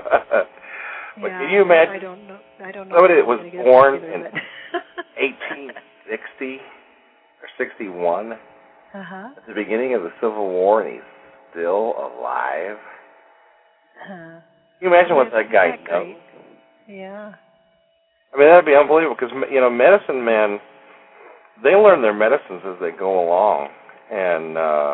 but yeah, can you imagine? I don't know. I don't know. Somebody that was born in either, eighteen sixty or sixty-one, uh-huh. at the beginning of the Civil War, and he's still alive. Uh-huh. Can you imagine what that guy Isn't that knows? great? Yeah. I mean, that'd be unbelievable because, you know, medicine men, they learn their medicines as they go along, and uh,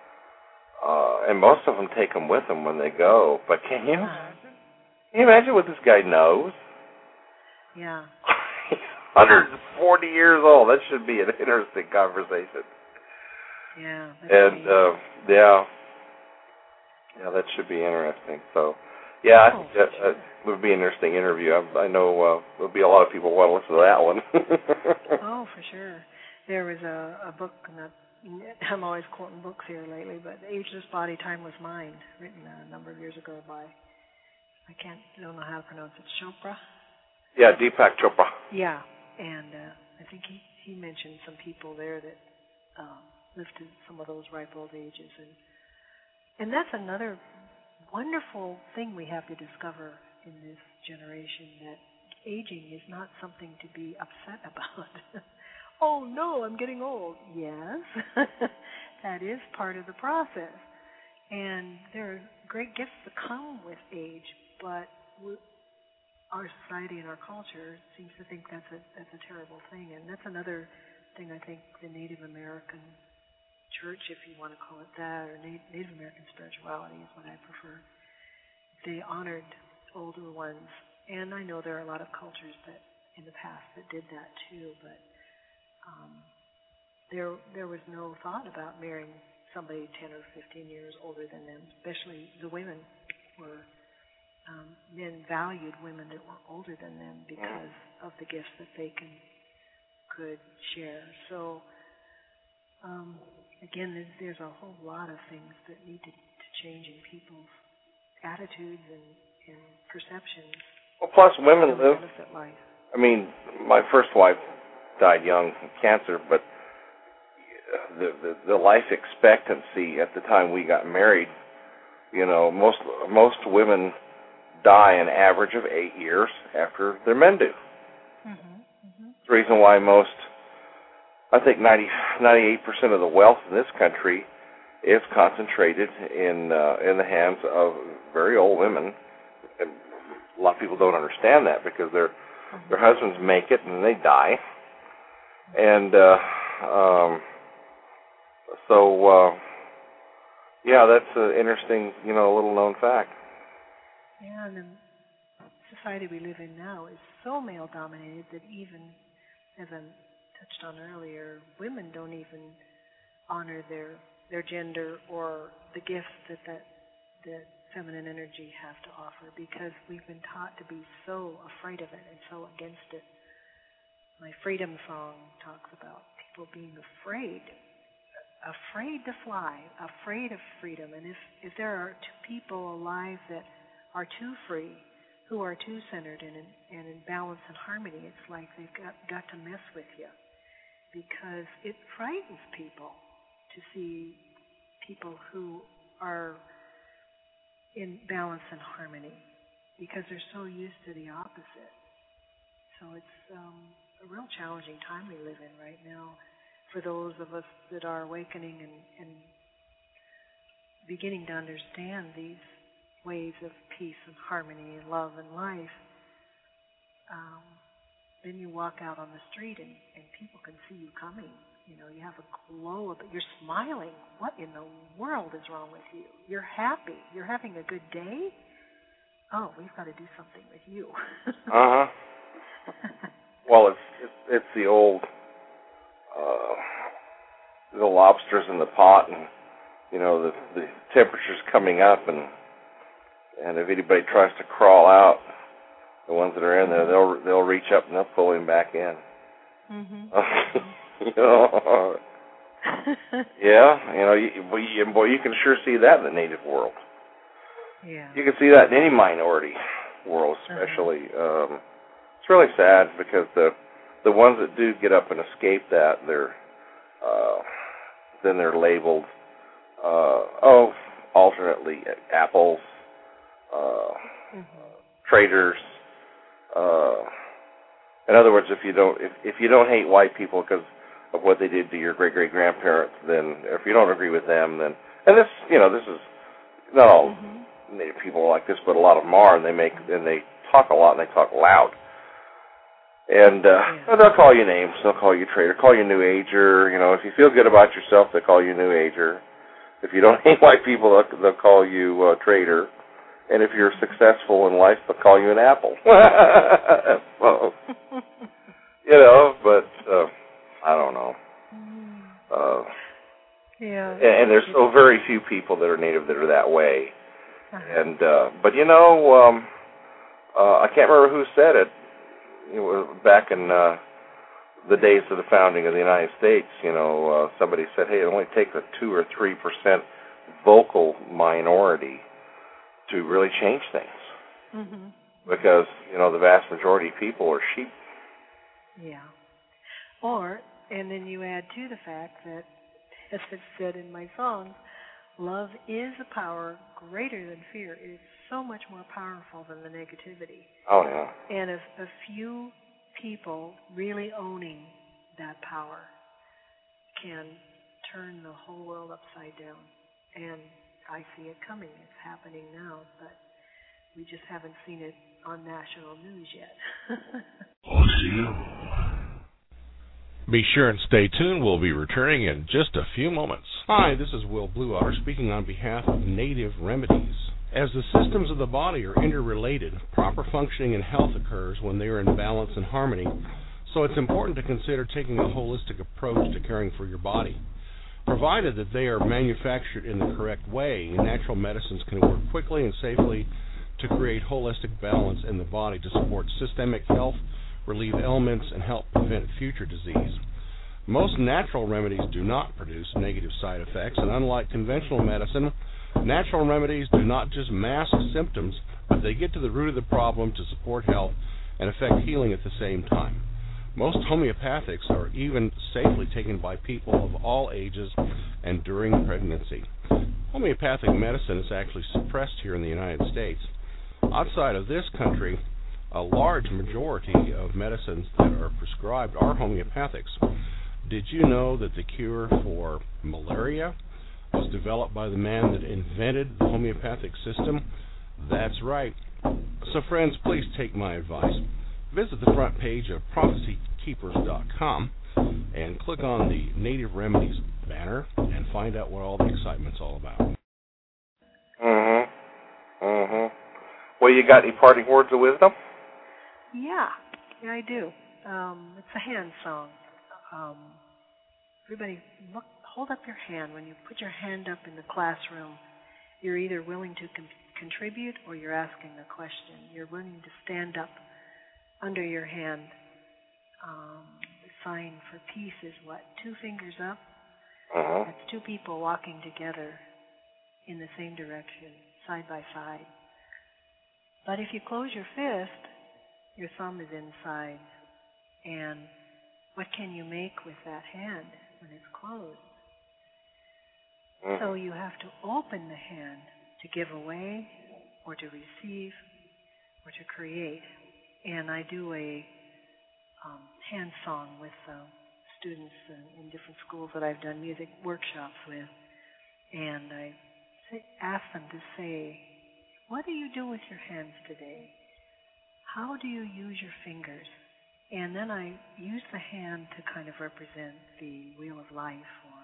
uh, and most of them take them with them when they go. But can you imagine? Can you imagine what this guy knows? Yeah. He's one hundred forty years old. That should be an interesting conversation. Yeah. And, uh, yeah. Yeah, that should be interesting. So, yeah, I Oh, think that sure. uh, would be an interesting interview. I, I know uh, there'll be a lot of people who want to listen to that one. Oh, for sure. There was a, a book, not, I'm always quoting books here lately, but The Ageless Body, Timeless Mind, written a number of years ago by, I can't, don't know how to pronounce it, Chopra? Yeah, Deepak Chopra. Yeah, and uh, I think he, he mentioned some people there that um, lived to some of those ripe old ages. And, and that's another wonderful thing we have to discover in this generation, that aging is not something to be upset about. Oh no, I'm getting old. Yes, that is part of the process. And there are great gifts that come with age, but we, our society and our culture seems to think that's a that's a terrible thing. And that's another thing I think the Native American church, if you want to call it that, or Na- Native American spirituality is what I prefer. They honored older ones, and I know there are a lot of cultures that in the past that did that too, but um, there there was no thought about marrying somebody ten or fifteen years older than them, especially the women. were um, men valued women that were older than them because of the gifts that they can could share. So um, again, there's, there's a whole lot of things that need to, to change in people's attitudes and, and perceptions. Well, plus women live. Life. I mean, my first wife died young from cancer, but the, the the life expectancy at the time we got married, you know, most most women die an average of eight years after their men do. Mm-hmm. Mm-hmm. It's the reason why most, I think ninety, ninety-eight percent of the wealth in this country is concentrated in uh, in the hands of very old women. And a lot of people don't understand that because their mm-hmm. their husbands make it and they die. And uh, um, so, uh, yeah, that's an interesting, you know, little known fact. Yeah, and the society we live in now is so male-dominated that even, as I touched on earlier, women don't even honor their their gender or the gifts that that, that feminine energy has to offer because we've been taught to be so afraid of it and so against it. My Freedom song talks about people being afraid, afraid to fly, afraid of freedom. And if, if there are two people alive that are too free, who are too centered and in, and in balance and harmony, it's like they've got, got to mess with you because it frightens people to see people who are in balance and harmony because they're so used to the opposite. So it's um, a real challenging time we live in right now for those of us that are awakening and, and beginning to understand these ways of peace and harmony and love and life. Um, then you walk out on the street and, and people can see you coming. You know, you have a glow of it. You're smiling. What in the world is wrong with you? You're happy. You're having a good day? Oh, we've got to do something with you. uh-huh. Well, it's, it's it's the old uh, the lobsters in the pot, and you know the the temperature's coming up, and and if anybody tries to crawl out, the ones that are in there, they'll they'll reach up and they'll pull him back in. Mm-hmm. You know, yeah, you know, you, boy, boy, you can sure see that in the native world. Yeah, you can see that in any minority world, especially. Uh-huh. Um, it's really sad because the the ones that do get up and escape that, they're uh, then they're labeled uh, oh, alternately apples, uh, mm-hmm. traitors. Uh, in other words, if you don't if, if you don't hate white people because of what they did to your great great grandparents, then if you don't agree with them, then and this you know this is not all mm-hmm. Native people are like this, but a lot of them are, and they make and they talk a lot and they talk loud. And uh, yeah. they'll call you names. They'll call you traitor. Call you New Ager. You know, if you feel good about yourself, they call you New Ager. If you don't hate white people, they'll, they'll call you uh, traitor. And if you're successful in life, they'll call you an apple. So, you know, but uh, I don't know. Uh, yeah. And, and there's so very few people that are Native that are that way. Uh-huh. And uh, but you know, um, uh, I can't remember who said it. It was back in uh, the days of the founding of the United States, you know, uh, somebody said, hey, it only takes a two or three percent vocal minority to really change things. Mm-hmm. Because, you know, the vast majority of people are sheep. Yeah. Or, and then you add to the fact that, as it's said in my songs, love is a power greater than fear. It's so much more powerful than the negativity. Oh, yeah. And if a few people really owning that power can turn the whole world upside down. And I see it coming. It's happening now, but we just haven't seen it on national news yet. Be sure and stay tuned. We'll be returning in just a few moments. Hi, this is Will Blue Otter speaking on behalf of Native Remedies. As the systems of the body are interrelated, proper functioning and health occurs when they are in balance and harmony, so it's important to consider taking a holistic approach to caring for your body. Provided that they are manufactured in the correct way, natural medicines can work quickly and safely to create holistic balance in the body to support systemic health, relieve ailments, and help prevent future disease. Most natural remedies do not produce negative side effects, and unlike conventional medicine, natural remedies do not just mask symptoms, but they get to the root of the problem to support health and affect healing at the same time. Most homeopathics are even safely taken by people of all ages and during pregnancy. Homeopathic medicine is actually suppressed here in the United States. Outside of this country, a large majority of medicines that are prescribed are homeopathics. Did you know that the cure for malaria was developed by the man that invented the homeopathic system? That's right. So friends, please take my advice. Visit the front page of prophecy keepers dot com and click on the Native Remedies banner and find out what all the excitement's all about. Mm-hmm. Mm-hmm. Well, you got any parting words of wisdom? Yeah, yeah, I do. Um, it's a hand song. Um, everybody, look, hold up your hand. When you put your hand up in the classroom, you're either willing to con- contribute or you're asking a question. You're willing to stand up under your hand. Um, the sign for peace is what? Two fingers up. Uh-huh. That's two people walking together in the same direction, side by side. But if you close your fist, your thumb is inside. And what can you make with that hand when it's closed? Uh-huh. So you have to open the hand to give away or to receive or to create. And I do a um, hand song with uh, students uh, in different schools that I've done music workshops with. And I say, ask them to say, what do you do with your hands today? How do you use your fingers? And then I use the hand to kind of represent the wheel of life, or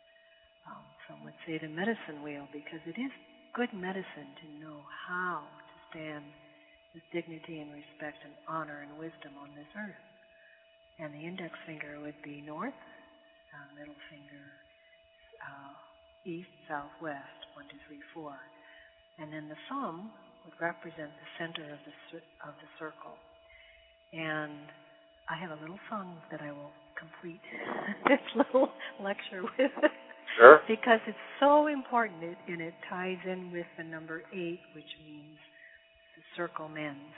um, some would say the medicine wheel, because it is good medicine to know how to stand with dignity and respect and honor and wisdom on this earth. And the index finger would be north, uh, middle finger uh, east, south, west, one, two, three, four. And then the thumb would represent the center of the of the circle. And I have a little song that I will complete this little lecture with. Sure. Because it's so important, it, and it ties in with the number eight, which means the circle mends.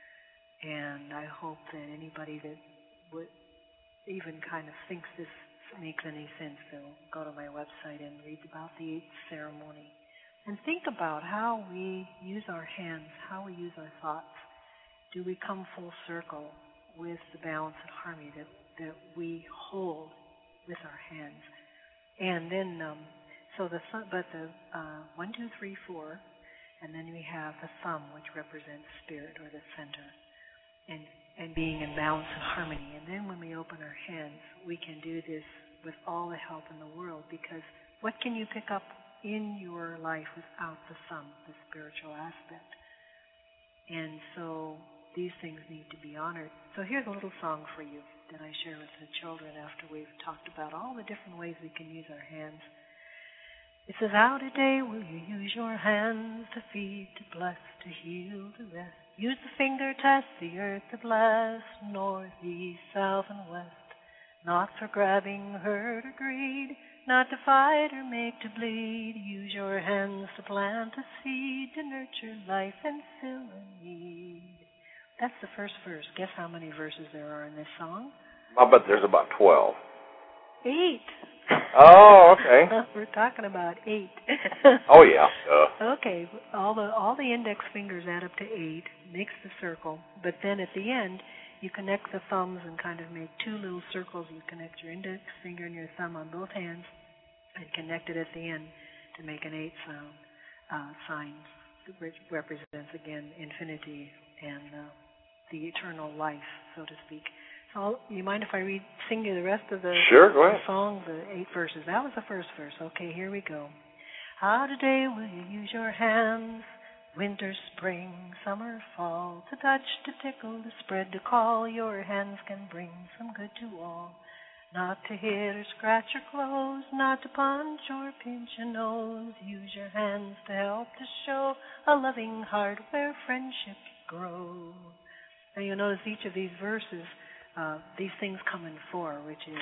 And I hope that anybody that would even kind of thinks this makes any sense, they'll go to my website and read about the eighth ceremony. And think about how we use our hands, how we use our thoughts. Do we come full circle with the balance and harmony that, that we hold with our hands? And then, um, so the thumb, but the uh, one, two, three, four, and then we have the thumb, which represents spirit or the center, and and being in balance and harmony. And then when we open our hands, we can do this with all the help in the world, because what can you pick up in your life without the thumb, the spiritual aspect? And so these things need to be honored. So here's a little song for you that I share with the children after we've talked about all the different ways we can use our hands. It says, how today will you use your hands to feed, to bless, to heal, to rest? Use the finger, test the earth to bless, north, east, south, and west. Not for grabbing, hurt, or greed, not to fight or make to bleed. Use your hands to plant a seed, to nurture life and fill a need. That's the first verse. Guess how many verses there are in this song? I bet there's about twelve. Eight. Oh, okay. We're talking about eight. Oh, yeah. Uh. Okay. All the all the index fingers add up to eight, makes the circle. But then at the end, you connect the thumbs and kind of make two little circles. You connect your index finger and your thumb on both hands and connect it at the end to make an eight sound uh, sign, which represents, again, infinity and uh, the eternal life, so to speak. So, you mind if I read, sing you the rest of the, sure, go ahead. the song, the eight verses? That was the first verse. Okay, here we go. How today will you use your hands? Winter, spring, summer, fall, to touch, to tickle, to spread, to call. Your hands can bring some good to all. Not to hit or scratch your clothes, not to punch or pinch your nose. Use your hands to help to show a loving heart where friendships grow. And you'll notice each of these verses, uh, these things come in four, which is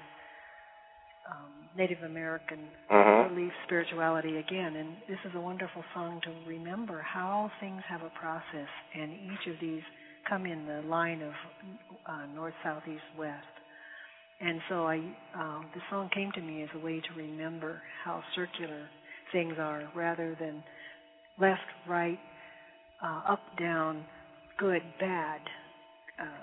uh, um, Native American mm-hmm. belief, spirituality again. And this is a wonderful song to remember how things have a process, and each of these come in the line of uh, north, south, east, west. And so I, uh, the song came to me as a way to remember how circular things are, rather than left, right, uh, up, down, good, bad. Uh,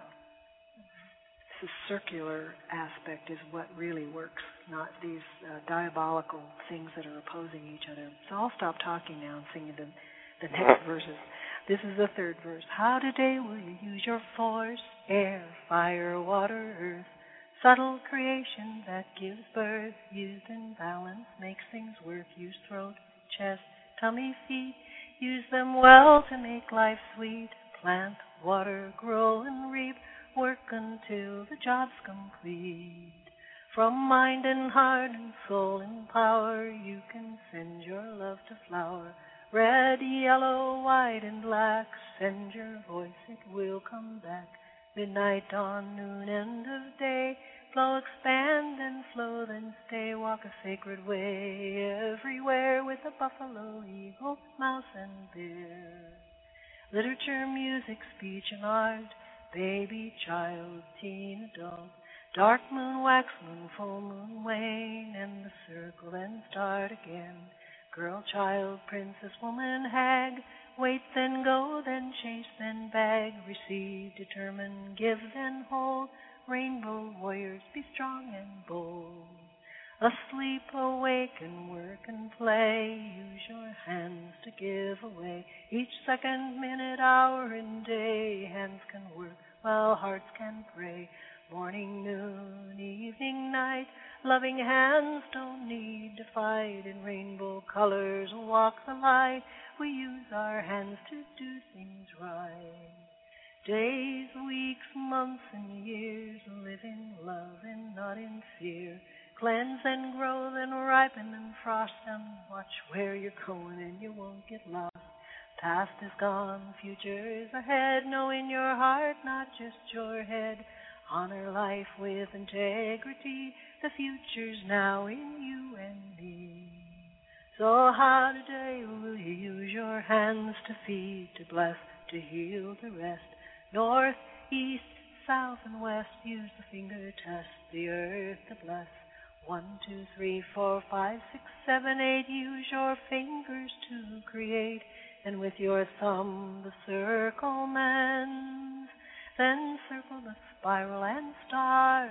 the circular aspect is what really works, not these uh, diabolical things that are opposing each other. So I'll stop talking now and sing the, the next verses. This is the third verse. How today will you use your force, air, fire, water, earth? Subtle creation that gives birth, used in balance, makes things work. Use throat, chest, tummy, feet. Use them well to make life sweet. Plant, water, grow and reap. Work until the job's complete. From mind and heart and soul and power, you can send your love to flower. Red, yellow, white and black. Send your voice, it will come back. Midnight, dawn, noon, end of day. Flow, expand, and flow, then stay. Walk a sacred way everywhere with a buffalo, eagle, mouse, and bear. Literature, music, speech, and art. Baby, child, teen, adult. Dark moon, wax moon, full moon, wane, and the circle, then start again. Girl, child, princess, woman, hag. Wait, then go, then chase, then bag. Receive, determine, give, then hold. Rainbow warriors, be strong and bold. Asleep, awake, and work and play. Use your hands to give away. Each second, minute, hour, and day. Hands can work while hearts can pray. Morning, noon, evening, night. Loving hands don't need to fight. In rainbow colors, walk the light. We use our hands to do things right. Days, weeks, months, and years, live in love and not in fear. Cleanse and grow, then ripen and frost, and watch where you're going and you won't get lost. Past is gone, future is ahead. Know in your heart, not just your head. Honor life with integrity. The future's now in you and me. So how today will you use your hands to feed, to bless, to heal, to rest? North, east, south, and west, use the finger test, the earth to bless. One, two, three, four, five, six, seven, eight, use your fingers to create, and with your thumb the circle mends. Then circle the spiral and start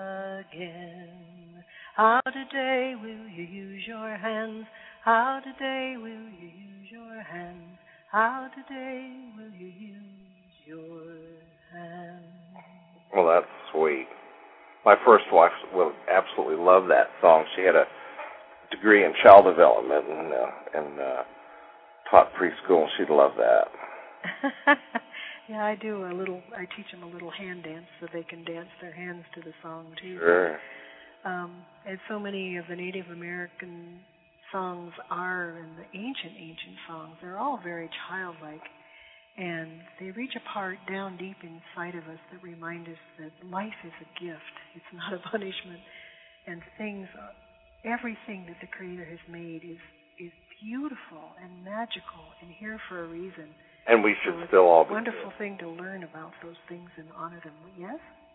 again. How today will you use your hands? How today will you use your hands? How today will you use your hands? Well, that's sweet. My first wife will absolutely love that song. She had a degree in child development and uh, and uh, taught preschool. She'd love that. Yeah, I do a little. I teach them a little hand dance so they can dance their hands to the song too. Sure. Um, and so many of the Native American songs are, and the ancient, ancient songs, they're all very childlike. And they reach a part down deep inside of us that remind us that life is a gift. It's not a punishment. And things, everything that the Creator has made is, is beautiful and magical and here for a reason. And we should so still all be It's a wonderful good. thing to learn about those things and honor them. Yes?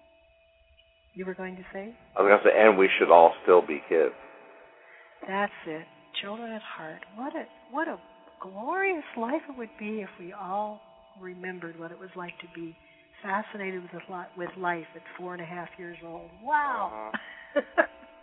You were going to say? I was going to say, and we should all still be kids. That's it. Children at heart. What a what a glorious life it would be if we all remembered what it was like to be fascinated with li- with life at four and a half years old. Wow. Uh-huh.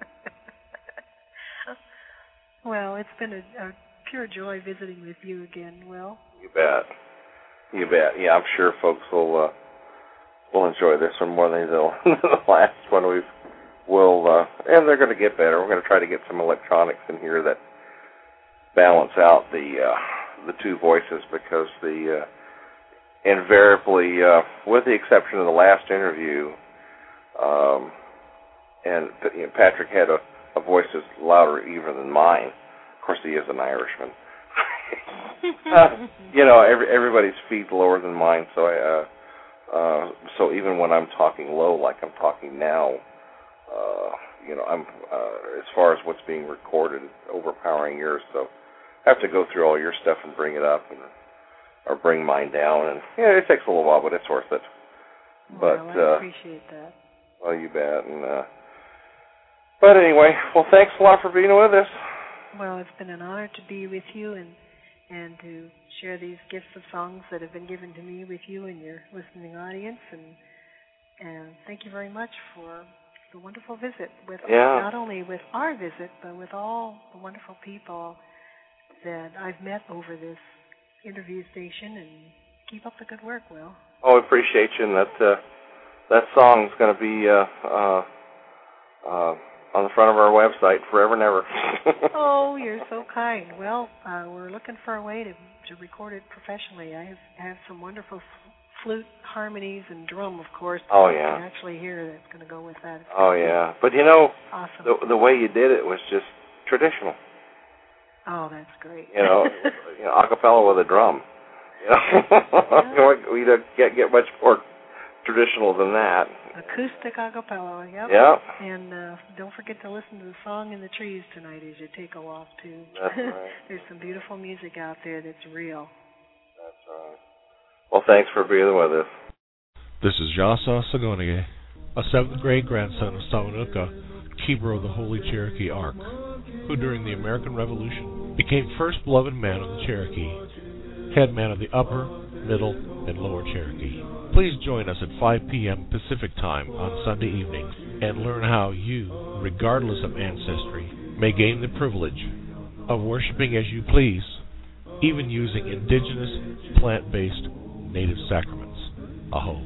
Well, it's been a, a pure joy visiting with you again, Will. You bet. You bet. Yeah, I'm sure folks will uh, will enjoy this one more than they'll the last one we've will uh, and they're going to get better. We're going to try to get some electronics in here that balance out the uh, the two voices, because the uh, invariably, uh, with the exception of the last interview, um, and you know, Patrick had a, a voice that's louder even than mine. Of course, he is an Irishman. uh, you know, every, everybody's feet's lower than mine, so I, uh, uh, so even when I'm talking low, like I'm talking now, uh, you know, I'm uh, as far as what's being recorded, overpowering yours. So I have to go through all your stuff and bring it up, and or bring mine down, and yeah, it takes a little while, but it's worth it. Well, But I uh, appreciate that. well, you bet. And uh, but anyway, well, thanks a lot for being with us. Well, it's been an honor to be with you and and to share these gifts of songs that have been given to me with you and your listening audience. And and thank you very much for the wonderful visit with Yeah. not only with our visit, but with all the wonderful people that I've met over this interview station. And keep up the good work, Will. Oh, I appreciate you. And that uh, that song's going to be uh, uh, uh, on the front of our website forever and ever. Oh, you're so kind. Well, uh, we're looking for a way to to record it professionally. I have, have some wonderful f- flute harmonies and drum, of course. Oh, that yeah. I can actually hear that's going to go with that. It's Oh, yeah. But, you know, awesome. the, the way you did it was just traditional. Oh, that's great. You know, you know, a cappella with a drum. You know, Yeah. we don't get, get much more traditional than that. Acoustic a cappella, yep. Yeah. And uh, don't forget to listen to the song in the trees tonight as you take a walk, too. That's right. There's some beautiful music out there that's real. That's right. Well, thanks for being with us. This is Jasa Sagonige, a seventh grade grandson of Samanuka, keeper of the Holy Cherokee Ark, who during the American Revolution became first beloved man of the Cherokee, head man of the Upper, Middle, and Lower Cherokee. Please join us at five p.m. Pacific Time on Sunday evenings and learn how you, regardless of ancestry, may gain the privilege of worshiping as you please, even using indigenous, plant-based, native sacraments. Aho.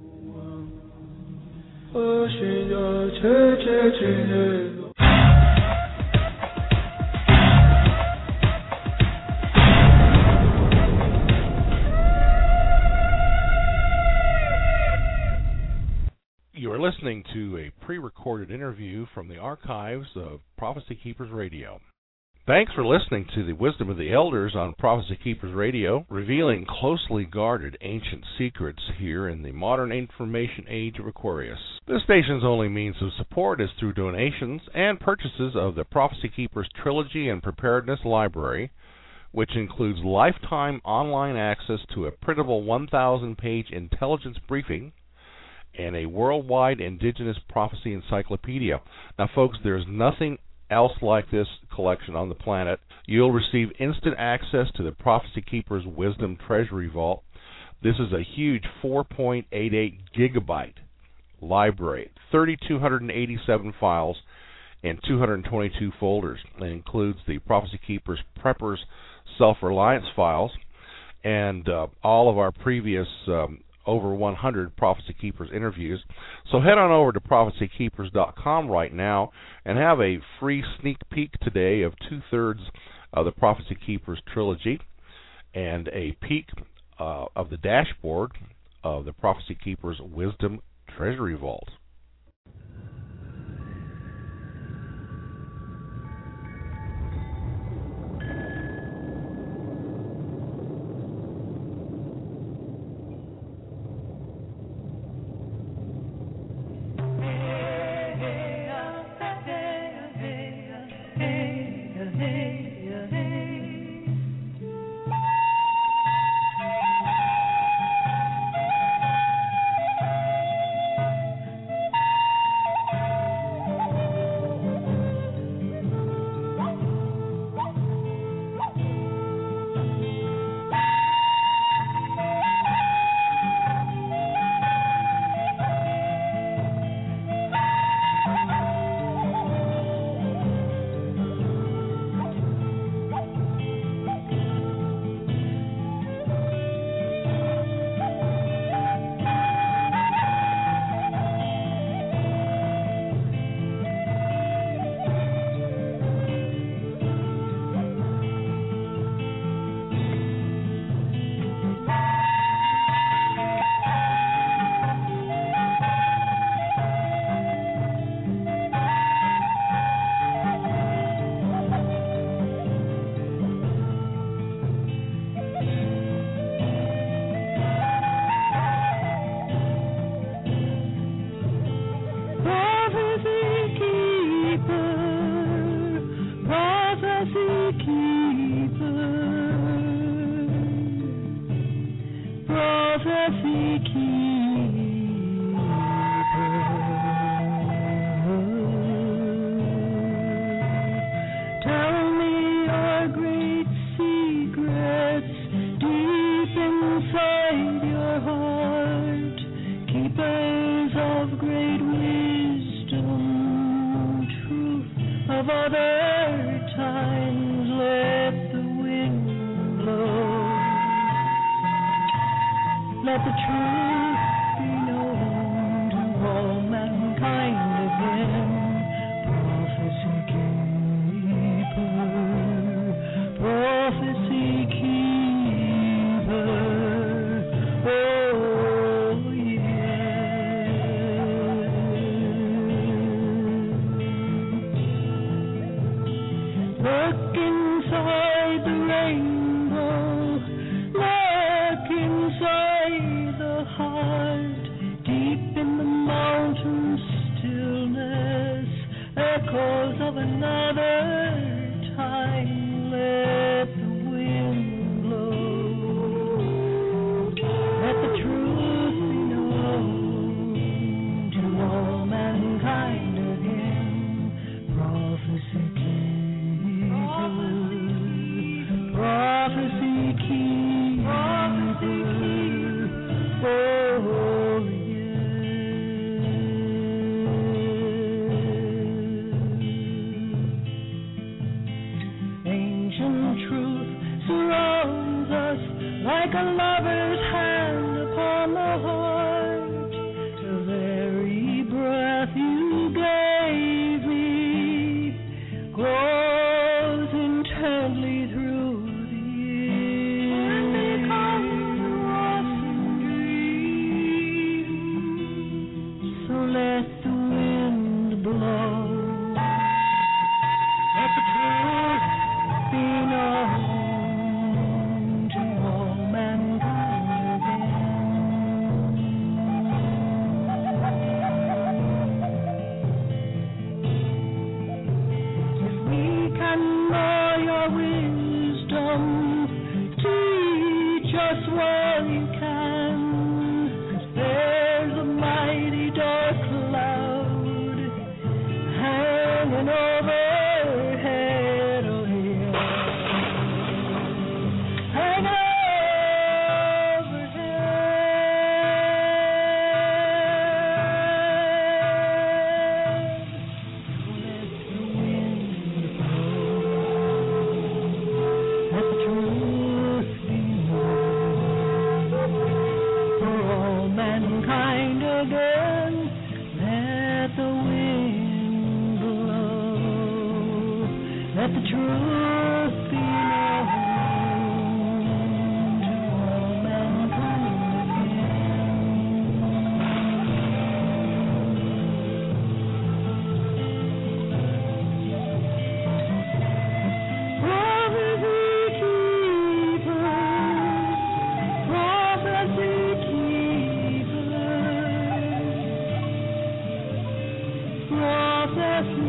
You are listening to a pre-recorded interview from the archives of Prophecy Keepers Radio. Thanks for listening to the Wisdom of the Elders on Prophecy Keepers Radio, revealing closely guarded ancient secrets here in the modern information age of Aquarius. This station's only means of support is through donations and purchases of the Prophecy Keepers Trilogy and Preparedness Library, which includes lifetime online access to a printable one thousand page intelligence briefing and a worldwide indigenous prophecy encyclopedia. Now, folks, there's nothing else like this collection on the planet. You'll receive instant access to the Prophecy Keepers Wisdom Treasury Vault. This is a huge four point eight eight gigabyte library, three thousand two hundred eighty-seven files, and two hundred twenty-two folders. It includes the Prophecy Keepers Preppers Self-Reliance files and uh, all of our previous um, over one hundred Prophecy Keepers interviews. So head on over to prophecy keepers dot com right now and have a free sneak peek today of two-thirds of the Prophecy Keepers trilogy and a peek uh, of the dashboard of the Prophecy Keepers Wisdom Treasury Vault. of other times, let the wind blow. Let the truth be known to all mankind again. Prophecy keeper, prophecy keeper. Oh, look inside the rainbow, look inside the heart, deep in the mountain stillness, echoes of another time. Let the wind blow, let the truth be known to all mankind again. Prophecy prophecy keeper, oh yeah. Ancient truth surrounds us like a lover's hand upon the heart. The very breath you gave me grows intently through the years. And becomes a waft dream. So let the wind blow. Let the truth be known to all mankind again. If we can know your wisdom, teach us what you can. 'Cause there's a mighty dark cloud hanging overhead, oh yeah, hanging mankind again. Let the wind blow. Let the truth be known to all mankind again. Prophecy keeper, prophecy keeper. Prophecy